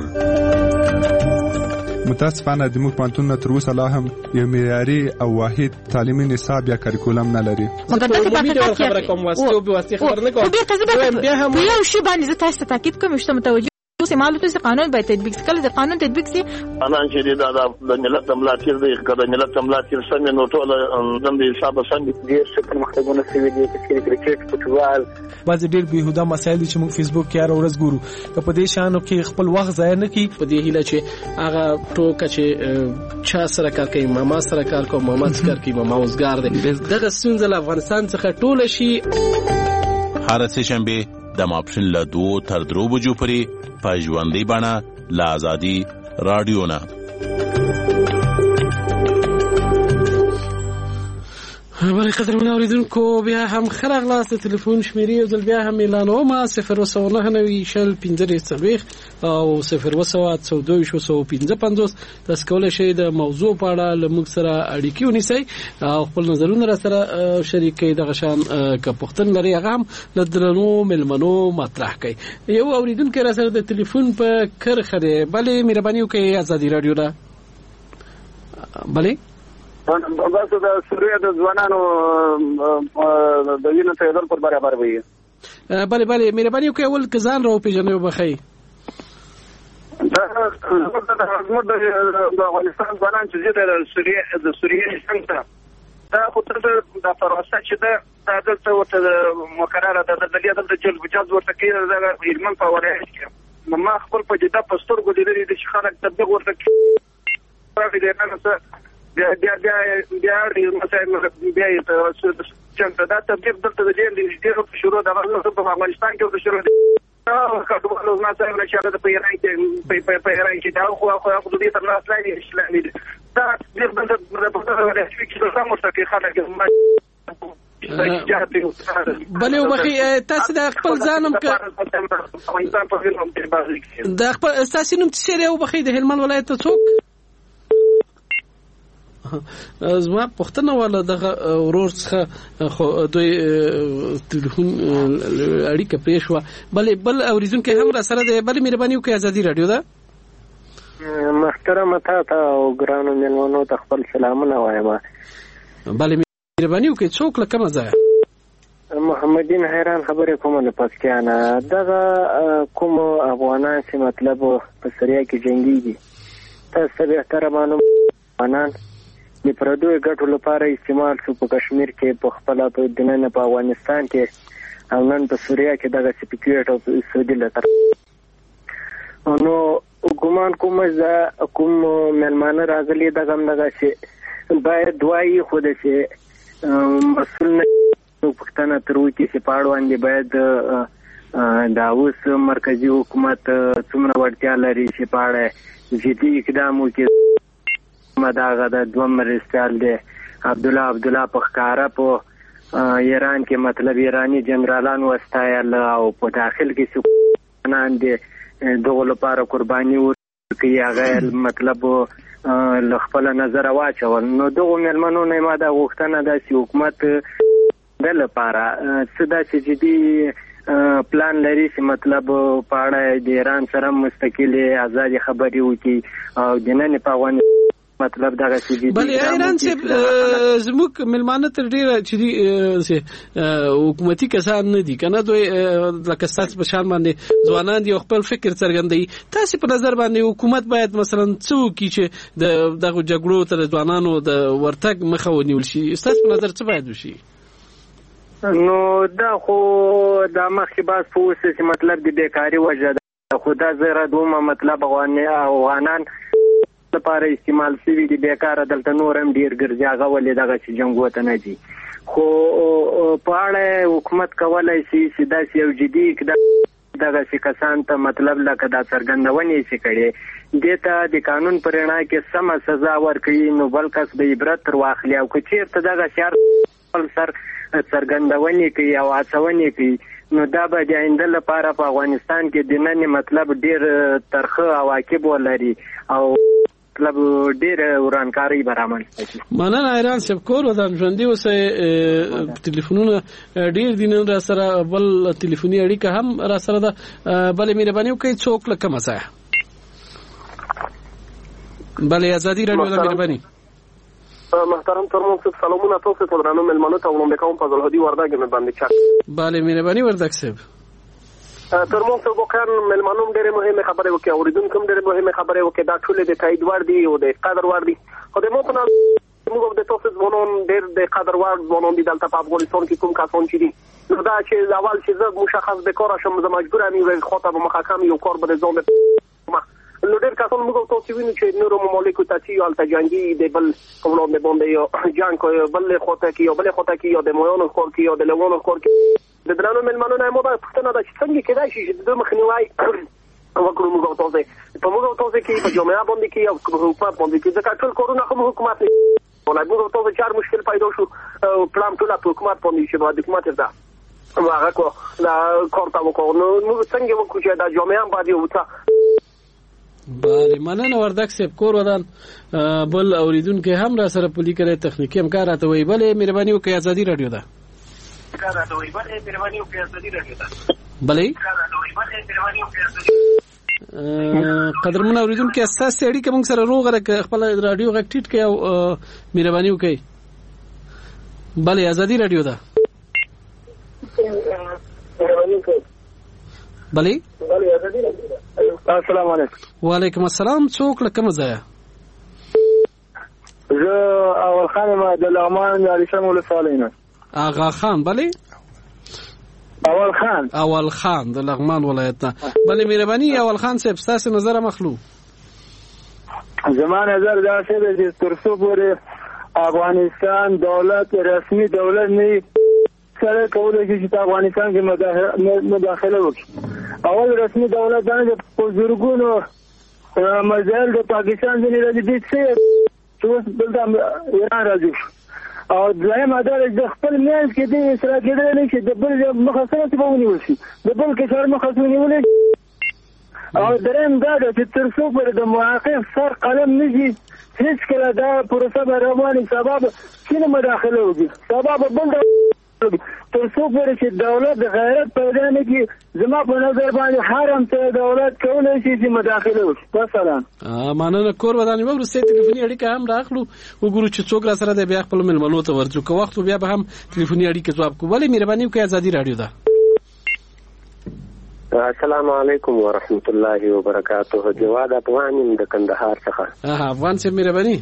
متاسفانه د موږ پانتون تر اوسه لا هم یو معیاري او واحد تعلیمي نصاب یا کریکولم نه لري. مګر خبره کوم واسطه او واسطه خبر نه کوم بیا هم یو شی باندې تاسو تاکید کوم چې متوجه اوسه معلومات چې قانون باید تطبیق کړي د قانون تطبیق سي قانون چې د ملت د ملاتړ دی کړه ملت د ملاتړ څنګه نو ټول د حساب څنګه ډیر څه پرمختګونه شوي دي چې کرکټ فوټبال بعض ډیر بهوده مسایل چې موږ فیسبوک کې هر ورځ ګورو په دې شانو کې خپل وخت ضایع نه کړي په دې هیله چې هغه ټوکه چې چا سره کار کوي ماما سره کار کوي ماما سره کار کوي ماما اوسګار دی دغه ستونزه له افغانستان څخه ټول شي. هر څه شنبه د ماپښین له دوه تر درو بجو پورې په ژوندۍ بڼه له ازادي رادیو نه. بلې قدرمن اوریدونکو بیا هم ښه راغلاست. د ټلیفون شمیرې یو ځل بیا هم اعلانوم صفر وسو نه نوي شل پنځه څلويخ او صفر وسو اته دوه وسو پنځه پنځوس تاسو کولای شئ د موضوع په اړه له موږ سره اړیکې ونیسئ او خپل نظرونه را سره شریک کړئ. دغه شان که پوښتنه لري هغه هم له درنو ملمنو مطرح کړئ. یو اوریدونکو را سره د ټلیفون په کرخه دی. بلې مهرباني وکړئ ازادي رادیو دا بلې بس د سوریه د ځوانانو د وینې تیدل پر برابر وي. بله بله مهرباني وکړئ اول که ځان را وپېژنئ وبښئ. زموږ د افغانستان ځوانان چې ځي د سوریې د سوریې څنګه دا خو د پروسه چې ده دا دلته ورته مقرره ده د دې دلته جلب جاز ورته کوي د هلمند په ولایت کې ما خپل په جده په سترګو لیدلي دي چې خلک تبلیغ ورته کوي بیا بیا بیا بیا مثلا بیا چې دا تبلیغ دلته د دې ډېر شروع د افغانستان کې د شروع دا کډوالو نه ځای نه شاله د پیران کې په پیران کې دا خو خو خو دې تر لاس لاندې اسلامي دا ډېر بند د په دغه چې څه مرسته خلک بلې وبخي تاسو د خپل ځانم ک د خپل تاسو نوم څه لري وبخي د هلمند ولایت ته څوک زما پښتنه ولا دغه ورور څخه دوی ټلیفون اړیکه پېښه بلې بل اوریدونکو هم را سره دی. بلې مهرباني وکړئ ازادي رادیو دا محترم تا ته او ګرانو مېلمنو ته خپل سلامونه وایم. بله مهرباني وکړئ څوک له کومه ځایه؟ محمدین حیران خبرې کوم له پکتیانه. دغه کوم افغانان چې مطلب په سریه کې جنګیږي تاسو ته بهتره معلوم افغانان د پردوی ګټو لپاره استعمال شو په کشمیر کې په خپل په دننه په افغانستان کې او نن په سوریه کې دغه سپیکیټ او سعودي لتر نو ګومان کوم چې کوم ملمانه راغلي دغه دغه چې باید دوی خود شي مسؤل نه پښتنه تروي چې پاړوان دي باید دا اوس مرکزی حکومت څومره وړتیا لري چې پاړه جدي اقدام وکړي. مداغه د دوم مرستال دی عبد الله عبد الله پخکارا په ایران کې مطلب ایرانی جنرالان وستایل او په داخل کې سکونان دي دغه لپاره قرباني ورکړي هغه مطلب لخپل نظر واچول. نو دغه ملمنو نه ما د غوښتنه د حکومت د لپاره څه د جدي پلان لري چې مطلب پاړه د ایران سره مستقل آزادي خبري وکړي او د نن په افغانستان مطلب دغه چې بل ایران چې زموږ ملمانه تر ډیره چې حکومتي کسان نه دي کنه دوی لکه ستاسو په شان باندې ځوانان دي خپل فکر څرګندوي. تاسو په نظر باندې حکومت باید مثلا څه وکړي چې دغه جګړو تر ځوانانو د ورتګ مخه ونیول شي؟ تاسو په نظر څه باید وشي؟ نو دا خو دا مخکې باز پوسټ چې مطلب د بیکاری وجه ده خو دا زره دومره مطلب افغانان لپاره استعمال شوی دی بیکاره دلته نور هم ډیر ګرځي هغه ولې دغه چې جنګ وته نه دي خو په اړه حکومت کولای شي چې داسې یو جدي دغه چې کسان ته مطلب لکه دا څرګندونې چې کړي دته د قانون پر رڼا کې سم سزا ورکړي نو بل کس به عبرت تر واخلي او که چیرته دغه شر سر څرګندونې کوي او هڅونې کوي نو دا به د آینده لپاره په افغانستان کې د نن مطلب ډیر ترخه عواقب ولري او مطلب ډیر ورانکاری برابر شي. مننه ایران سبکور ودان ژوندۍ اوسه ټلیفونونه ډیر دین را سره بل ټلیفوني اړیکه هم را سره ده بل مهرباني وکړئ څوک لکه مسایه بل ازادي رادیو د مهرباني محترم ترمون صاحب سلامونه تاسو ته درنو ملمنو ته وړاندې کوم فضل هدي وردګ مې باندې چا bale مهرباني وردګ صاحب ترمون صاحب وکړ ملمنو ډېر مهمه خبره وکړه اوریدونکو ډېر مهمه خبره وکړه دا ټول د تایید ور دي او د قدر ور دي خو د مو په نام موږ د تاسو ځوانان ډېر د قدر ور ځوانان دي دلته په افغانستان کې کوم کسان چې دي نو دا چې اول چې زه مشخص به کار شم زه مجبور ام یو خاطر به محکم یو کار به ځان نو ډېر کسان موږ تاسو وینو چې نورو ممالکو ته چې الته جنگي د بل کومو نه باندې یو جنگ کوي بل خاطر کې یو بل خاطر کې یو د مویانو خور کې یو د لوانو خور کې د درانو ملمنو نه مو به پښتنه د څنګه کېدای شي چې د مخنیوي وکړو موږ تاسو په موږ تاسو کې په جامعه باندې کې یو حکومت باندې کې ځکه ټول کورونه کوم حکومت نه ولای موږ تاسو چار مشکل پیدا شو پلان ټول په حکومت باندې چې باید حکومت ده هغه کو دا کارتا وکړو نو موږ څنګه وکړو چې دا جامعه باندې وته بله مننه وردګ صاحب کور ودان بل اوریدونکو هم را سره پولی کړي تخنیکی همکار راته وی بل مهرباني وکړئ ازادي رادیو ده بله قدرمن اوریدونکو اساس اړیکه موږ سره روغ راک خپل رادیو غټ ټیټ کې او مهرباني وکړئ بله ازادي رادیو ده بله السلام علیکم وعلیکم السلام څوک لکه مزه زه اول خان ما د لغمان علي شمس ولسوالینا آغا خان بله اول خان اول خان د لغمان ولایت نه بله مهرباني اول خان صاحب تاسو نظر مخلو زمان نظر دا څه دی تر څو پورې افغانستان دولت رسمي دولت نه سره کولای شي چې افغانستان کې مداخله وکړي اول رسمي دولت باندې په زورګونو مزل د پاکستان ځنې راځي دي چې دلته ایران راځي او ځایم ادارې د خپل میل کې د اسرائیل کېدل نه چې د بل مخاصمه ته ونیول شي د بل کې شر مخاصمه ونیول او درېم دا چې تر څو پر د موافق سر قلم نشي هیڅ کله دا پروسه به روانه سبب کینه مداخله وکړي سبب بل تر څو پورې چې دولت د غیرت پیدا نه کړي زما په نظر باندې حرم ته دولت کولی شي چې مداخله وکړي. مثلا مننه کور ودانې موږ وروستۍ ټلیفوني اړیکه هم راخلو وګورو چې څوک را سره دی بیا خپل مېلمنو ته ورځو که وخت بیا به هم ټلیفوني اړیکې ځواب کوو. ولې مهرباني وکړئ ازادي راډیو ده. السلام علیکم ورحمت الله وبرکاته. جواد افغان یم د کندهار څخه. افغان صاحب مهرباني.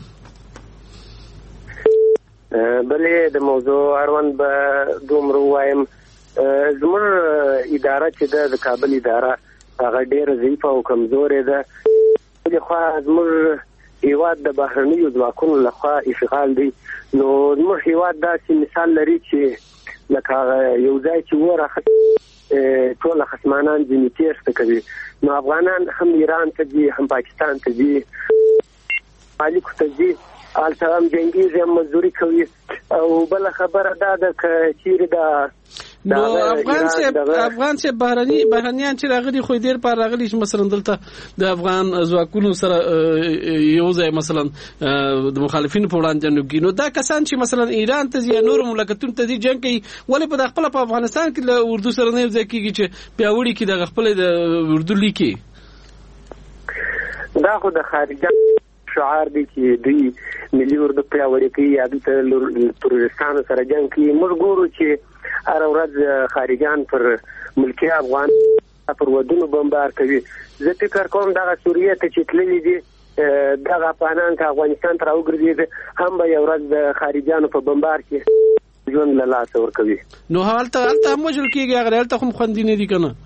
بلې د موضوع اړوند به دومره ووایم زموږ اداره چې ده د کابل اداره هغه ډېره ضعیفه او کمزورې ده. بلې خوا زموږ هېواد د بهرنیو ځواکونو لخوا اشغال دی. نو زموږ هېواد داسې مثال لري چې لکه یو ځای چې اور ټول خصمانان ځینې تېښته کوي. نو افغانان هم ایران ته ځي هم پاکستان ته ځي مالکو ته ځي هلته هم جنګېږي هم مزدوري کوي. او بله خبره دا ده که چیرې دا نو افغان صاحب افغان صاحب بهرني بهرنیان چې راغلي خو ډېر پار راغلي چې مثلا دلته د افغان ځواکونو سره یو ځای مثلا د مخالفینو په وړاندې جنګ کوي. نو دا کسان چې مثلا ایران ته ځي یا نورو مملکتونو ته ځي جنګ کوي ولې په خپله په افغانستان کې له اردو سره نه یو ځای کېږي چې پیاوړي کړي دغه خپلې د اردو لیکي؟ دا خو د خارجه شعار دی چې دوی ملي اردو پیاوړي کوي یا دلته تروریستانو سره جنګ کوي. موږ ګورو چې هر ورځ خارجان پر ملکي افغان پر ودونو بمبار کوي. زه فکر کوم دغه سوریه ته چې تللي دي دغه افغانان که افغانستان ته راوګرځېده هم به یو ورځ د خارجانو په بمبار کې ژوند له لاسه ورکوي. نو هلته هلته هم وژل کېږي هغه هلته خو خوندي نه دي که نه؟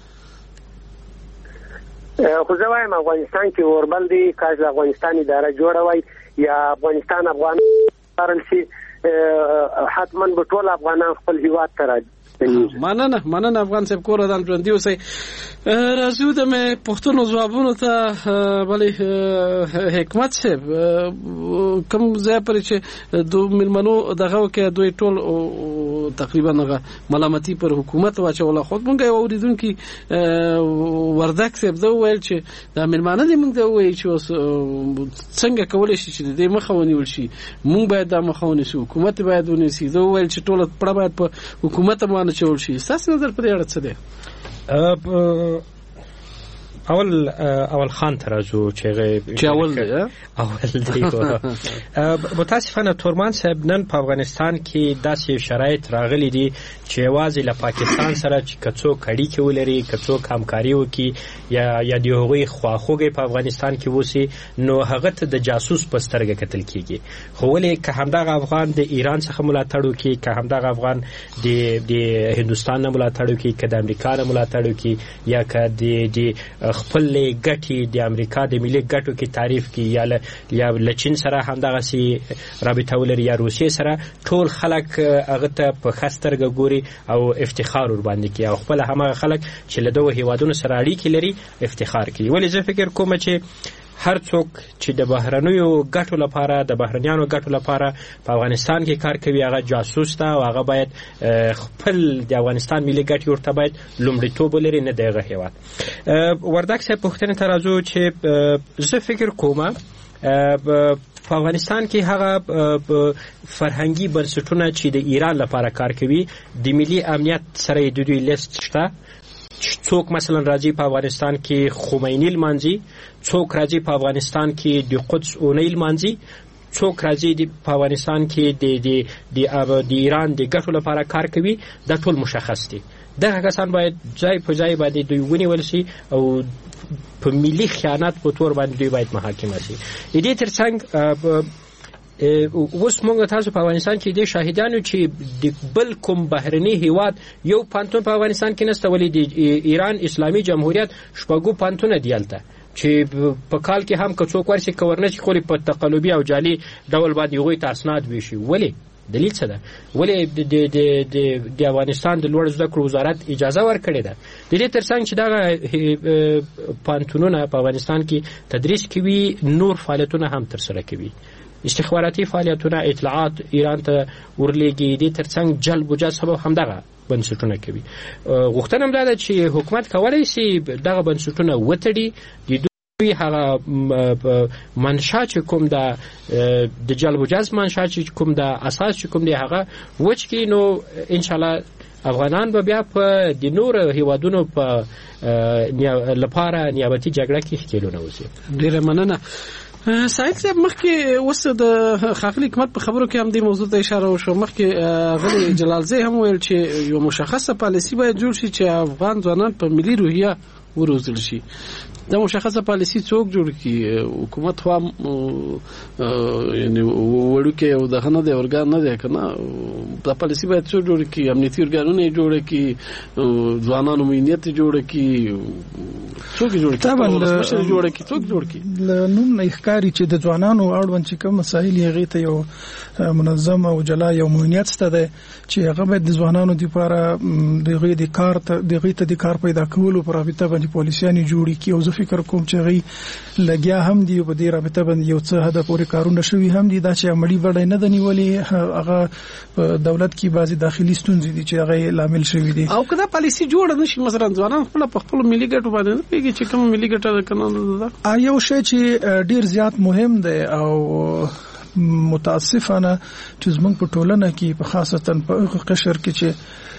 خو زه وایم افغانستان کې اوربل دی. کاش د افغانستان اداره جوړه وای یا افغانستان افغان کارل شي حتما به ټول افغانان خپل هیواد ته راځي. مننه مننه افغان صاحب کور ودان ژوندي اوسئ. راځو د مې پوښتنو ځوابونو ته. بلې حکمت صاحب کوم ځای پرې چې دو مېلمنو دغه وکړه دوی ټول تقریبا هغه ملامتي پر حکومت واچوله. خو مونږ یو اورېدونکي وردک صاحب ده وویل چې دا مېلمانه دي مونږ ته ووایي چې اوس څنګه کولی شي چې د دې مخه ونیول شي. مونږ باید دا مخه ونیسو حکومت باید ونیسي. ده وویل چې ټوله پړه باید په حکومت باندې چول شي. ستاسو نظر په دې اړه څه دی؟ اول اول خان ته راځو چې چې اول دی اول دی. متاسفانه تورمان صاحب نن په افغانستان کې داسې شرایط راغلي دي چې یوازې له پاکستان سره چې کڅوک اړیکې ولري کڅوک همکاري وکړي یا یا د هغوی خواخوږی په افغانستان کې وسی نو هغه ته د جاسوس په سترګه کتل کېږي. خو ولې که همدغه افغان د ایران څخه ملاتړ وکړي که همدغه افغان د د هندوستان نه ملاتړ وکړي که د امریکا نه ملاتړ وکړي یا که د خپل ګټې د امریکا د ملي ګټو کې تعریف کی یا یا لچین سره همدغه سي رابطه ولري یا روسیې سره ټول خلک هغه ته په خسترګه ګوري او افتخار ور باندې کوي او خپل همغه خلک چې له دوه هیوادونو سره اړیکې لري افتخار کوي. ولې زه فکر کوم چې هر څوک چې د بهرنیو ګټو لپاره د بهرنیانو ګټو لپاره په افغانستان کې کار کوي هغه جاسوس ده او هغه باید خپل د افغانستان ملي ګټې ورته باید لومړیتوب ولري نه دغه هیواد. وردک صاحب پوښتنې ته راځو چې زه فکر کوم په افغانستان کې هغه فرهنګي بنسټونه چې د ایران لپاره کار کوي د ملي امنیت سره د دوی لیست شته. څوک مثلا راځي په افغانستان کې خمینی لمانځي، څوک راځي په افغانستان کې د قدس اونۍ لمانځي، څوک راځي په افغانستان کې د د د ایران د ګټو لپاره کار کوي. دا ټول مشخص دي. دغه کسان باید ځای په ځای باندې دوی ونیول شي او په ملي خیانت په تور باندې دوی باید محاکمه شي. د دې ترڅنګ اوس موږ تاسو په افغانستان کې د شاهدانو چې د بل کوم بهرني هیواد یو پانتون په افغانستان کې نشته ولې د ایران اسلامي جمهوریت شپږو پانتونه دیالته چې په کال کې هم که څوک ورشي کورنه چې خوري په تقلبي او جعلي ډول باندې هغوی ته اسناد ویشي. ولې دلیل څه ده؟ ولې د د د افغانستان د لوړ زده کړو وزارت اجازه ورکړې ده د دې ترڅنګ چې دغه پانتونونه په افغانستان کې تدریس کوي نور فعالیتونه هم ترسره کوي استخباراتي فعالیتونه اطلاعات ایران ته ورلېږي د ترڅنګ جلب و جذب همدغه بنسټونه کوي. غوښتنه هم ده چې حکومت کولای شي دغه بنسټونه وتړي د هغه منشا چې کوم د د جلب و جذب منشا چې کوم د اساس چې کوم دی هغه وچ کې نو ان شاء الله افغانان به بیا په د نور هیوادونو په لپاره نیابتي جګړه کې ښکېلونه وسی. ډیره مننه. سعید صاحب مخکې اوس د خاغلی حکومت په خبرو کې هم د موضوع ته اشاره وشو. مخکې غلی جلالزی هم ویل چې یو مشخصه پالیسی باید جوړ شي چې افغان ځوانان په ملي روحیه وروزل شي. دا مشخصه پالیسی څوک جوړ کی؟ حکومت خو یعنی وړوکی او دغه نه دی ارګان نه دی کنه. دا پالیسی باید څوک جوړ کی؟ امنیتي ارګانونه جوړ کی، ځوانانو امنیت جوړ کی، څوک جوړ کی؟ طبعا مشر جوړ کی، څوک جوړ کی؟ نوم نه ښکاری چې د ځوانانو اړوند چې کوم مسایل یې غیته یو منظم او جلا یو مهنیت ستده چې هغه باید د ځوانانو لپاره دغه د کار ته دغه ته د کار پیدا کولو پر رابطه باندې پالیسیانه جوړی کی. او زه فکر کوم چې غي لګیا هم دی په دې رابطه باندې یو څه هدف پورې کارونه شوي هم دي. دا چې عملی وړاندې نه دنیولي هغه دولت کې بعضی داخلي ستونزې دي چې هغه لامل شوي دي. او کله پالیسی جوړ نشي مثلا ځوانان خپل په خپل ملي ګټو باندې پیږي چې کوم ملي ګټه کنه دا یو شی چې ډیر زیات مهم دی. او متاسفانه چې زمونږ په ټولنه کې په خاصتا په قشر کې چې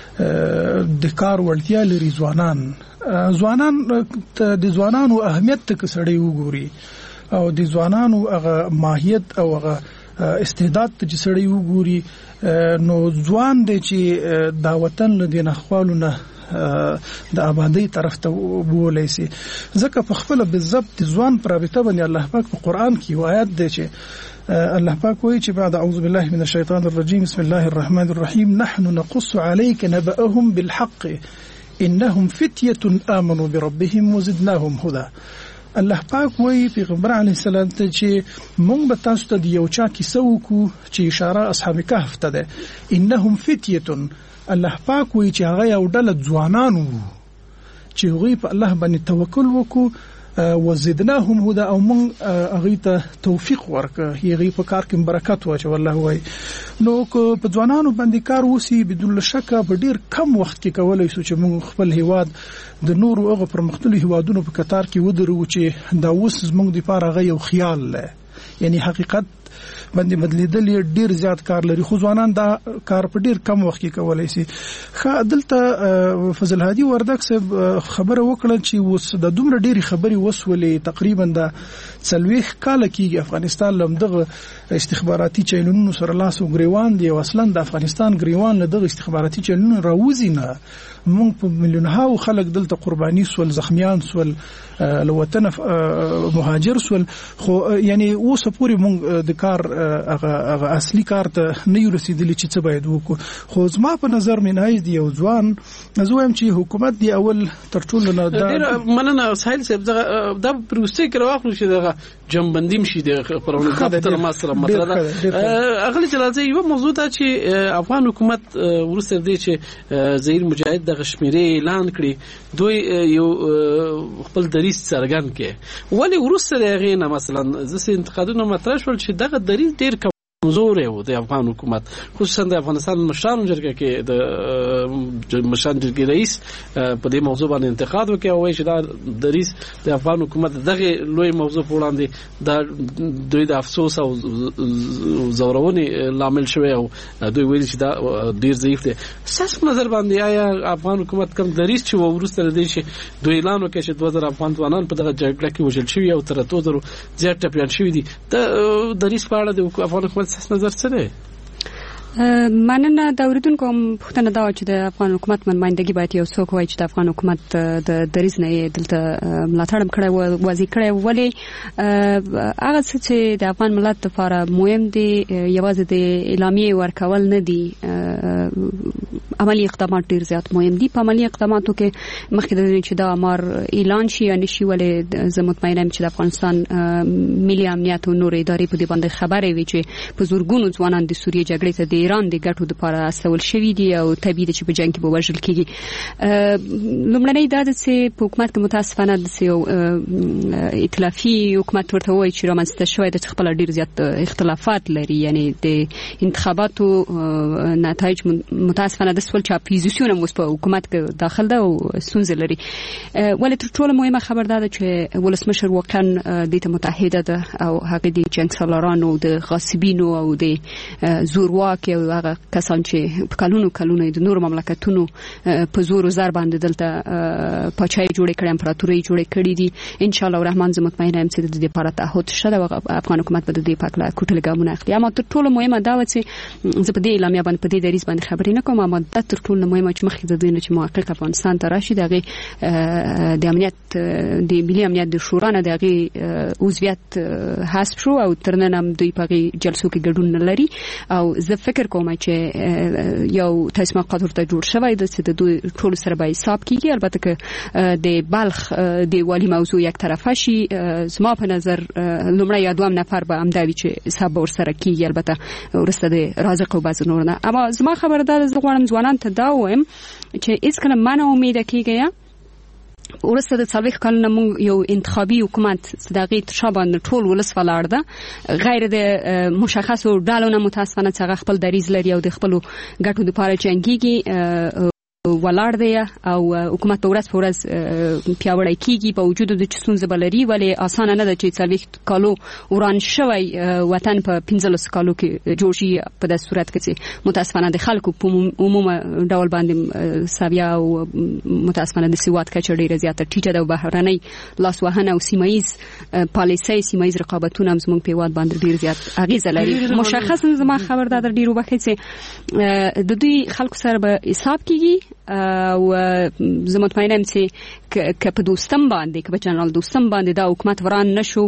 د کار وړتیا لري ځوانان ځوانان د ځوانانو اهمیت ته کسړې وګوري او د ځوانانو هغه ماهیت او هغه استعداد ته چې سړې وګوري نو ځوان دی چې دا وطن له دینه خپلونه د آبادی طرف ته بولای سي. ځکه په خپل بالضبط ځوان پر رابطه باندې الله پاک په قران کې آیات دی چې الله پاک وایي چې بعد اعوذ بالله من الشیطان الرجیم بسم الله الرحمن الرحیم نحن نقص عليك نبأهم بالحق انهم فتيه امنوا بربهم وزدناهم هدى. الله پاک وایي پیغمبر علیه السلام ته چې مونږ به تاسو ته یو چا کیسه وکړو چې اشاره اصحاب کهف ته ده. انهم فتيه الله پاک وایي چې هغه یو ډله ځوانانو چې هغوی په الله باندې توکل وکړو وزدناهم هدى او من هغه ته توفیق ورکړه هغه په کار کې برکت واچو. والله وایي نو په ځوانانو باندې کار وسی بدون شک په ډیر کم وخت کې کولای شو چې موږ خپل هیواد د نور او هغه پرمختللي هیوادونو په کتار کې ودرو چې دا اوس زموږ لپاره غي یو خیال لري. یعنی حقیقت باندې بدلیدل ډیر زیات کار لري خو ځوانان دا کار په ډیر کم وخت کې کولای شي. خا دلته فضل هادي وردک صاحب خبره وکړه چې وس د دومره ډیری خبري وسولې تقریبا د څلويخ کال کې افغانستان لمدغه استخباراتي چینلونو سره لاس او غریوان دی او اصلا د افغانستان غریوان له دغه استخباراتي چینلونو راوځي نه. مونږ په میلیونها خلک دلته قرباني سول، زخمیان سول، لوطن مهاجر سول. خو یعنی اوس پورې مونږ د کار هغه اصلي کار ته نه یو رسیدلی چې څه باید وکړو. خو زما په نظر منای دی یو ځوان زویم چې حکومت دی اول تر ټولو نه دا مننه سهیل صاحب دا پروسې کې راوخلو چې دا جنبندیم شي د پرونه تر ما سره مطلب اغلی جلالزی یو موضوع دا چې افغان حکومت ورسره دی چې زهیر مجاهد د غشمیرې اعلان کړي دوی یو خپل دریس څرګند کړي ولی ورسره غینه مثلا زسه انتقادونه مطرح شول چې دغه دریس ډیر کمزور و د افغان حکومت خصوصا د افغانستان مشران جرګه کې د مشران جرګې رئیس په دې موضوع باندې انتقاد وکړ او چې دا دریس د افغان حکومت دغه لوی موضوع په وړاندې دا دوی د افسوس او زورونې لامل شوی او دوی ویل چې دا ډیر ضعیف دی. ساس نظر باندې آیا افغان حکومت کوم دریس چې ورسره دی چې دوی اعلان وکړي چې دوه زره افغان ځوانان په دغه جګړه کې وژل شوي او تر څو زره زیات ټپیان شوي دي د دریس په اړه د افغان حکومت نظر څه دی؟ مننه د اوریدونکو پوښتنه دا چې د افغان حکومت نمائندګي باید یو څوک وایي چې د افغان حکومت د دریز نه دلته ملاتړ کړی و وځي کړی ولی هغه چې د افغان ملت لپاره مهم دي یوازې د اعلامیه ورکول نه دي عملی اقدامات ډیر زیات مهم دي. په عملی اقداماتو کې مخکې د چې دا امر اعلان شي یا نشي ولی زه مطمئنه یم چې د افغانستان ملي امنیت او نور ادارې په دې باندې خبرې وي چې په زورګونو ځوانان د سوریه جګړې ته ایران د ګټو لپاره استول شوی دي او طبيعي چې په جنگ کې به وژل کیږي. لومړنۍ دا ده چې په حکومت کې متاسفانه د یو ائتلافي حکومت ورته وایي چې رامنځته شوی د خپل ډیر زیات اختلافات لري، یعنی د انتخاباتو نتایج متاسفانه د سول چې اپوزیسیون هم په حکومت کې داخل ده او ستونزې لري. ولې تر ټولو مهمه خبر ده چې ولسمشر واقعا د متحده ده او هغه د جنگ سالارانو د غاصبینو او د زورواک او هغه کسان چې په کلونو کلونو د نور مملکتونو په زور زر باندې دلته پاچای جوړې کړي، امپراتوري جوړې کړي دي. ان شاء الله الرحمن زه مطمئنه یم چې د دې لپاره تعهد شته او افغان حکومت به د دې پاک لا کوټل ګامونه اخلي. اما تر ټولو مهمه دا و چې زه په دې اعلامیه باندې په دې دریز باندې خبرې نه کوم، اما دا تر ټولو مهمه چې مخکې د دې چې محقق افغانستان ته راشي دغه د امنیت د ملي امنیت د شورا نه دغه عضویت حذف شو او ترنن هم دوی په جلسو کې ګډون نه لري. او زه فکر کوم چې یو تصمیمات ورته جوړ شوی د چې د دوی ټول سره به حساب کیږي. البته که د بلخ د والی موضوع یک طرفه شي، زما په نظر لومړی یا دوم نفر به همداوي چې حساب ورسره کیږي، البته ورسته د رازق او بعض نور نه. اما زما خبره ده زه غواړم ځوانان ته دا وایم چې هیڅ کله مه نه امیده کیږئ. ورسته د څلوېښت کلونو موږ یو انتخابي حکومت د هغې تر شا باندې ټول ولس ولاړ ده، غیر د مشخصو ډلو نه متاسفانه چې هغه خپل دریځ لري او د خپلو ګټو دپاره جنګېږي ولاړ دی او حکومت په ورځ په ورځ پیاوړی کیږي په وجود د ستونزې بلري. ولې اسانه نه ده چې څلوېښت کالو وران شوی وطن په پنځلس کالو کې جوړ شي په داسې صورت کې چې متاسفانه د خلکو په عمومي ډول باندې سویه او متاسفانه د سواد کچه ډېره زیاته ټیټه ده او بهرنۍ لاسوهنه او سیمایز پالیسۍ سیمایز رقابتونه هم زموږ په هېواد باندې ډېر زیات اغېزه لري. مشخصا زما خبر ده ډېر وبخښئ چې د دوی خلکو سره به حساب کیږي او زه مطمئنه یم چې که په دوستم باندې که په جنرال دوستم باندې دا حکومت وران نشو،